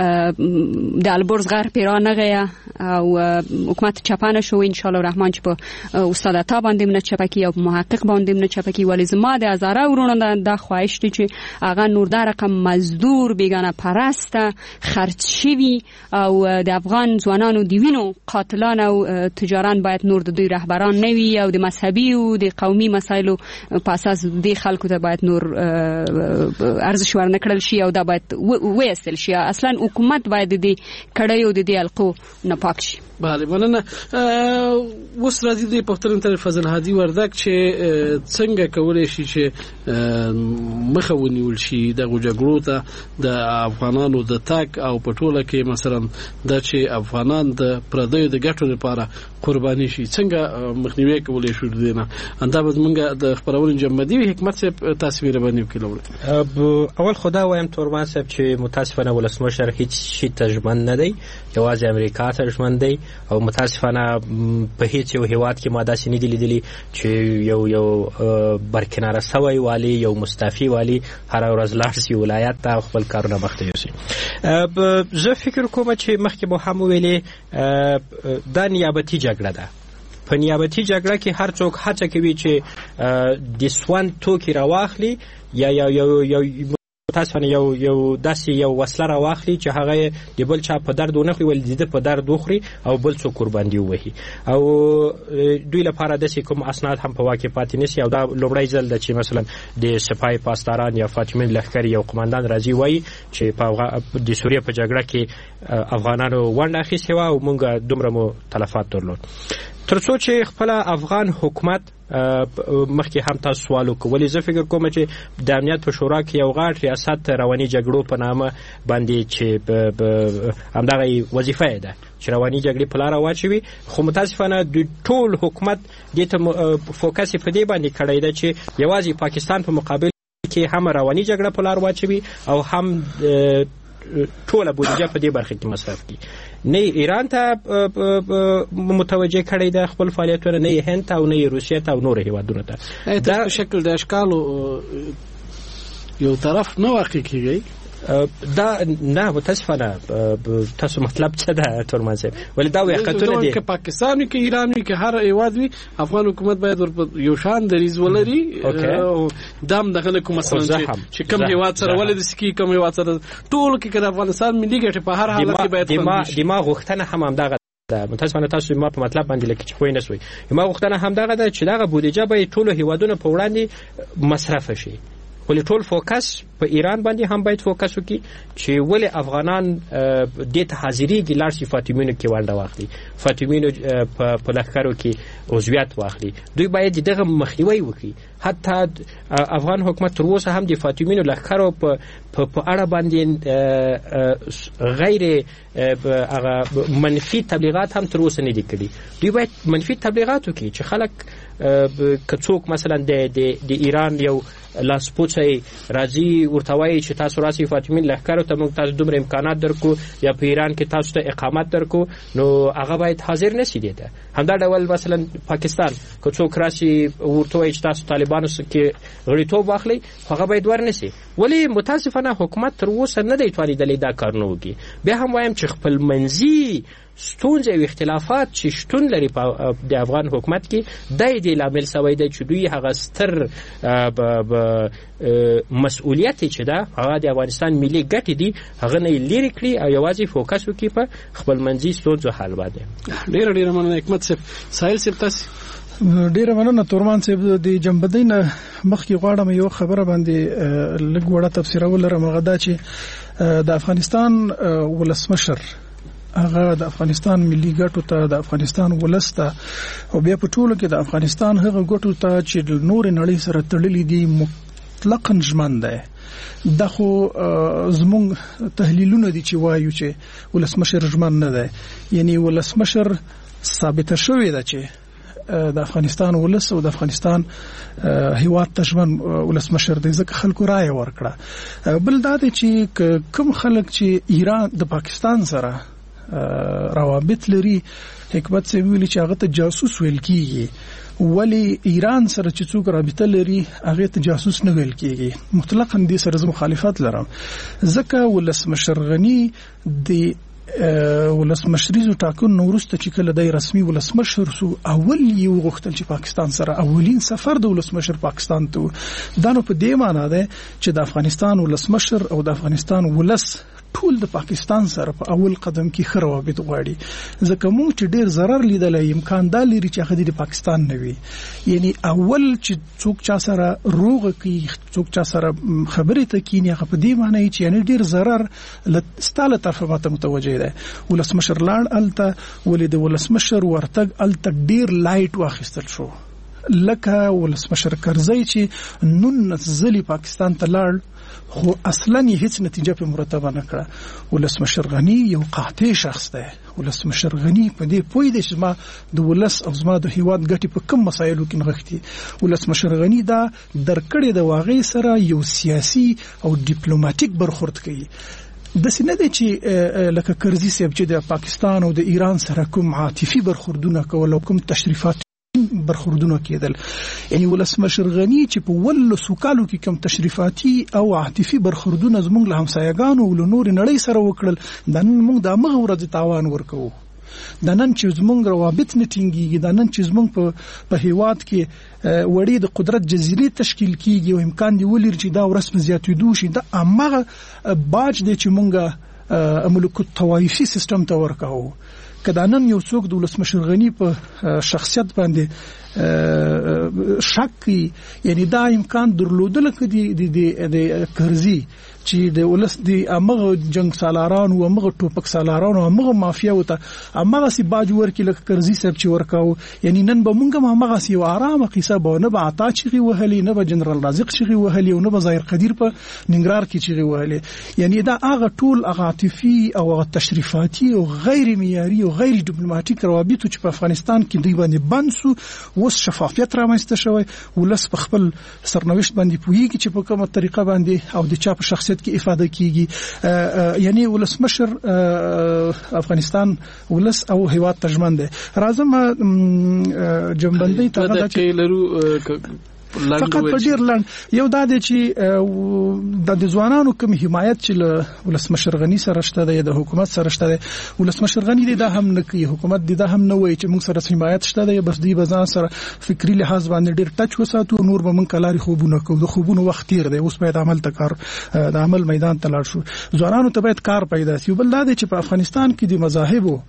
د البرز غر پیرا نغیا او حکومت چپا نشو، ان شاء الله الرحمن چې په استاد عطا باندې نه چپکی او محقق باندې نه چپکی. ولې زما د هزاره ورونه د خواهش دي چې هغه نور د رقم مزدور بیگانه پرسته خرج شوی او د افغان ځوانانو دی وینو قاتلان او تجاران باید نور د دوی رهبران نه وي او د مذهبي او د قومي مسایلو په اساس د خلکو ته باید نور ارزش ورنکړل شي او دا باید وېستل شي. اصلا حکومت باید د کړهیو د دې القو نه پاک شي. بله مننه. اوس راځي د پښتون تر فضل هادي وردک چې څنګه کولای شي چې مخه ونیول شي د جګړو ته د افغانانو د تاک او پټوله کې مثلا د چې افغانان د پردیو د ګټو لپاره قرباني شي، څنګه مخنیوي کولای شو دینه انده به موږ د خبرونې جمعدي حکمت څخه تصویر باندې وکړو. اول خدا وایم تورمان صاحب چې متاسفانه ولسمشر هیڅ شي تجمن نه دی، یوازې امریکا تجمن دی او متاسفانه په هیڅ یو هیواد کې ماده سنې دي لیدلي چې یو یو برکناره سوی والی یو مستعفی والی هر ورځ لاړ شي ولایت ته خپل کارونه مخته یوسي. زه فکر کوم چې مخکې مو هم ویلې دا نیابتي جګړه ده. په نیابتي جګړه کې هر څوک هڅه کوي چې د سوان توکي راواخلي یا یو یو یو متاسفانه یو یو داسې یو وسله راواخلي چې هغه د بل چا په درد ونه خوري ولې د په درد وخوري او بل څوک قرباني ووهي او دوی لپاره داسې کوم اسناد هم په واقع پاتې نشي. او دا لومړی ځل ده چې مثلا د سپای پاسداران یا فاطمین لښکر یو قماندان راځي وایي چې په د سوریه په جګړه کې افغانانو ونډه اخیستې وه او موږ دومره مو تلفات درلود. تر څو چې خپل افغان حکومت مخکې هم تاسو سوال وکړ، زه فکر کوم چې د امنیت په شورا کې یو غاټ ریاست رواني جګړو په نامه باندې چې همدغه وظیفه ده چې رواني جګړې په لاره واچوي، خو متاسفانه د ټول حکومت دې ته فوکس په دې باندې کړی ده چې یوازې پاکستان په مقابل کې هم رواني جګړه په لار واچوي او هم ټوله بودیجه په دې برخه کې مصرف کړي. نه ایران ته متوجه کړی د خپل فعالیتونه، نه هند ته او نه روسیه ته او نور هیوادونو ته. دا په شکل د اشکالو یو طرف نه واقع کیږي. دا نه متاسفانه تاسو مطلب څه ده تورمان صاحب؟ ولې دا حقیقتونه دي چې پاکستان کې ایران کې هر هیواد وي افغان حکومت باید یو شان دریځ ولري. دام دغه کوم مثلا چې کوم هیواد سره ولې د سکی کوم هیواد سره ټول کې کړه افغانستان ملي ګټه په هر حالت کې باید دماغ غوښتنه هم همدغه دا متاسفانه تاسو ما په مطلب باندې لکه چې پوه نه شوي. ما غوښتنه همدغه ده چې دغه بودیجه به ټولو هیوادونو په وړاندې مصرف شي، ولې ټول فوکس په ایران باندې هم باید فوکس وکړي چې ولې افغانان دې ته حاضرېږي لاړ شي فاطمینو کې ونډه واخلي، فاطمینو په لښکرو کې عضویت واخلي. دوی باید دغه مخنیوی وکړي. حتی افغان حکومت تر اوسه هم د فاطمینو لښکرو په په اړه باندې غیر منفي تبلیغات هم تر اوسه نه دي کړي. دوی باید منفي تبلیغات وکړي چې خلک که څوک مثلا د د ایران یو لاسپوڅی راځي ورته وایي چې تاسو راسئ فاطمین لښکرو ته موږ تاسو دومره امکانات درکو یا په ایران کې تاسو ته اقامت درکو، نو هغه باید حاضر نشي. دی ته همدا ډول مثلا پاکستان که څوک راسي ورته وایي چې تاسو طالبانو کې غړیتوب واخلئ، هغه باید ورنشي. ولې متاسفانه حکومت تر اوسه نه دی توانېدلی دا کارونه وکړي. بیا هم وایم چې خپلمنځي ستونزې او اختلافات چې شتون لري په د افغان حکومت کې دی د لامل سوی دی چې دوی هغه ستر مسؤلیت چې ده هغه د افغانستان ملي ګټې دي هغه نه لري کړي او یوازې فوکس وکړي په خپلمنځي ستونزو حل باندې. ډېره ډېره مننه حکمت صاحب. ساحل صاحب تاسو؟ ډیره مننه تورمان صاحب. د جنبدین مخکې غواړم یو خبره باندې لږ وړه تفسیرول لرم. هغه دا چې د افغانستان ولسمشر هغه د افغانستان ملي ګټو ته، د افغانستان ولس ته او بیا په ټولو کې د افغانستان هغه ګټو ته چې نور نړۍ سره تړلې دي مطلقاً ژمن دی. دا خو زموږ تحلیلونه دي چې وایو چې ولسمشر ژمن نه دی. یعنی ولسمشر ثابته شوې ده چې د افغانستان ولس او د افغانستان هیواد تشمن ولسمشر دی، ځکه خلکو رائے ورکړه. بل دا دی چې کوم خلک چې ایران د پاکستان سره روابط لري، حکمت صاحب ویلي چې هغه ته جاسوس ویل کیږي. ولی ایران سره چې څوک رابطه لري هغه ته جاسوس نه ویل کیږي. مطلقاً دې سره مخالفت لرم، ځکه ولسمشر غنی د ولسمشریزو ټاکنو وروسته چې کله د رسمي ولسمشر سو اول یو غوښتل چې پاکستان سره اولین سفر د ولسمشر پاکستان ته دا نو په دې معنی ده چې د افغانستان ولسمشر او د افغانستان ولس ټول د پاکستان سره په اول قدم کې خروابط غواړي. ځکه موږ چې ډیر zarar لیدلای امکان دا لري چې هغه د پاکستان نه وي. یعنی اول چې څوک چا سره روغ کوي، څوک چا سره خبرې ته کینی، هغه په دې معنی چې یعنی ډیر zarar ستاله طرفه ماته متوجه ده. ولسمشر لاړ الته ولې د ولسمشر ورتګ الته ډیر لایټ واخیستل شو. لکه ولسمشر کرزی چې نن ځلی پاکستان ته لاړ خو اصلا یې هیڅ نتیجه په مرتبه نه کړه. ولسمشر غنی یو قاطع شخص دی. ولسمشر غنی په دې پوی دی چې ما د ولس او زما د هیواد ګټې په کوم مسایلو کې نغښتي. ولسمشر غنی دا درکړې د واغې سره یو سیاسي او ډیپلوماټیک برخورد کوي. د سینه د چې لکه کرزی صاحب چې د پاکستان او د ایران سره کوم عاطفي برخوردونه کول او کوم تشریفات برخوردونه کېدل. یعنی ولسمشر غنی چې په ولو سوکالو کې کوم تشریفاتي او عاطفي برخوردونه زموږ له همسایګانو او نور نړۍ سره وکړل، د نن موږ د مغه ورځ تاوان ورکو. د نن چې زموږ روابط نه ټینګيږي، د نن چې زموږ په په هیواد کې وړي د قدرت جزیرې تشکیل کیږي او امکان دی ولر چې دا ورسم زیاتېدو شي، دا امغه باج دی چې موږ ملک الطوایفي سیستم ته ورکاو. کله نن یو څوک د ولسمشر غنی په شخصیت باندې شک کوي، یعنی دا امکان درلودل کدي د کرزي چې د ولس د امغه جنگ سالاران او امغه ټوپک سالاران او امغه مافیا وته امغه سی باج ورکی لکه کرزي صاحب چې ورکاو. یعنی نن به مونږه امغه سی آرامه قصه به نه به عطا چغي وهلي، نه به جنرال رازق چغي وهلي او نه به ظاهر قدیر په ننګرهار کې چغي وهلي. یعنی دا هغه ټول عاطفي او تشریفاتي او غیر معیاري او غیر ډیپلوماټیک روابط چې په افغانستان کې دوی باندې بند سو، اوس شفافیت رامنځته شوی. ولس په خپل سرنوشت باندې پوهیږي چې په کومه طریقه باندې او د چا په شخصیت کې افاده کیږي. یعنی ولسمشر افغانستان ولس او هیواد ترجمان دی. راځم جنبندۍ ته دا چې لرو فقط په ډیر لاند یو دا دی چې د ځوانانو کوم حمایت چې ولسمشر غنی سره شته دی، د حکومت سره شته دی. ولسمشر غنی دی دا هم نه کوي، حکومت دی دا هم نه وایي چې موږ سره حمایت شته دی، بس دی بزان سره فکری لحاظ باندې ډیر ټچ وساتو، نور به موږ کلاري خوبونه کوو. د خوبونو وخت تیر دی، اوس باید عمل ته کار د عمل میدان ته لاړ شو. ځوانانو ته باید کار پیدا شي. بل دا دی چې په افغانستان کې د مذاهبو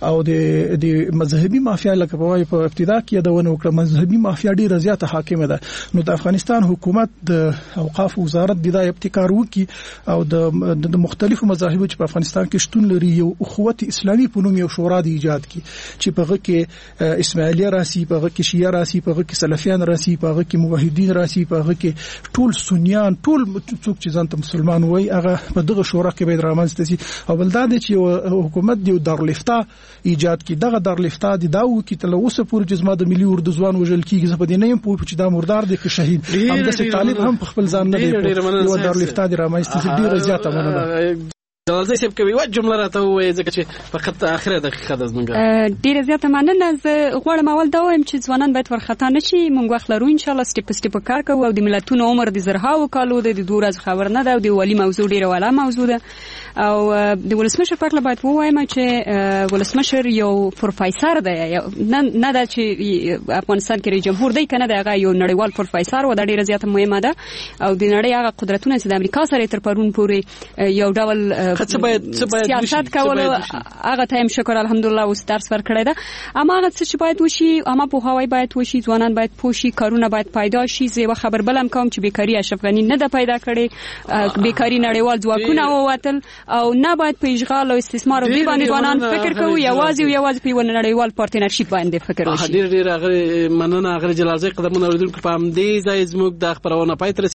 او د د مذهبي مافیا لکه په وای په ابتدا کې دا ونه وکړه مذهبي مافیا ډیره زیاته حاکمه ده. نو د افغانستان حکومت د اوقاف وزارت د ابتکار وکي او د مختلفو مذاهبو چې په افغانستان کې شتون لري یو اخوت اسلامي په نوم یو شورا د ایجاد کی چې په هغه کې اسماعیلیه راسي، په هغه کې شیعه راسي، په هغه کې سلفیان راسي، په هغه کې موحدین راسي، په هغه کې ټول سنیان ټول څوک چې ځان ته مسلمان وای هغه په دغه شورا کې به رامنځته شي. او بل دا چې حکومت دی دارالافتا ایجاد کی دغه دارالافتا د داو کې تلوث پور جسمه د ملي اردو ځوان وجل کیږي په دې نه يم په چې دا مردار دي که شهید هم د طالب هم په خپل ځان نه دی یو دارالافتا د رامنځته ډیره زیاته مننه. جلال صاحب کوي وا جمله راته وایي ځکه چې فقط اخره دقیقه د زمونږ ډیره زیاته مننه. زه غواړم اول دا وایم چې ځوانان باید ورخطا نشي. موږ وخت لرو ان شاء الله سټپ سټپ کار کوو او د ملتونو عمر د زرهاو کالو د دوه ورځې خبر نه ده او د ولی موضوع ډیره والا موضوع ده. او د ولسمشر په اړه باید ووایم چې ولسمشر یو پروفیسور دی، نه نه دا چې افغانستان کې رئیس جمهور دی کنه، دا هغه یو نړیوال پروفیسور و، دا ډیره زیاته مهمه ده. او د نړۍ هغه قدرتونه چې د امریکا سره تر پرون پورې یو ډول سیاست کول هغه ته هم شکر الحمدلله اوس درس ورکړی ده. اما هغه څه چې باید وشي، اما په هوای باید وشي، ځوانان باید پوښي، کارونه باید پیدا شي. زه یو خبر بلم کوم چې بیکاری اشرف غنی نه ده پیدا کړي، بیکاری نړیوال ځواکونه ووتل او نه باید په اشغال او استثمار او دی باندې ځوانان فکر کوي، یوازې یوازې په یو نړیوال پارتنرشپ باندې فکر وشي. ډیر ډیر هغه مننه هغه جلال زی قدرمن اوریدونکو په هم دې ځای زموږ د خبرونه پای تر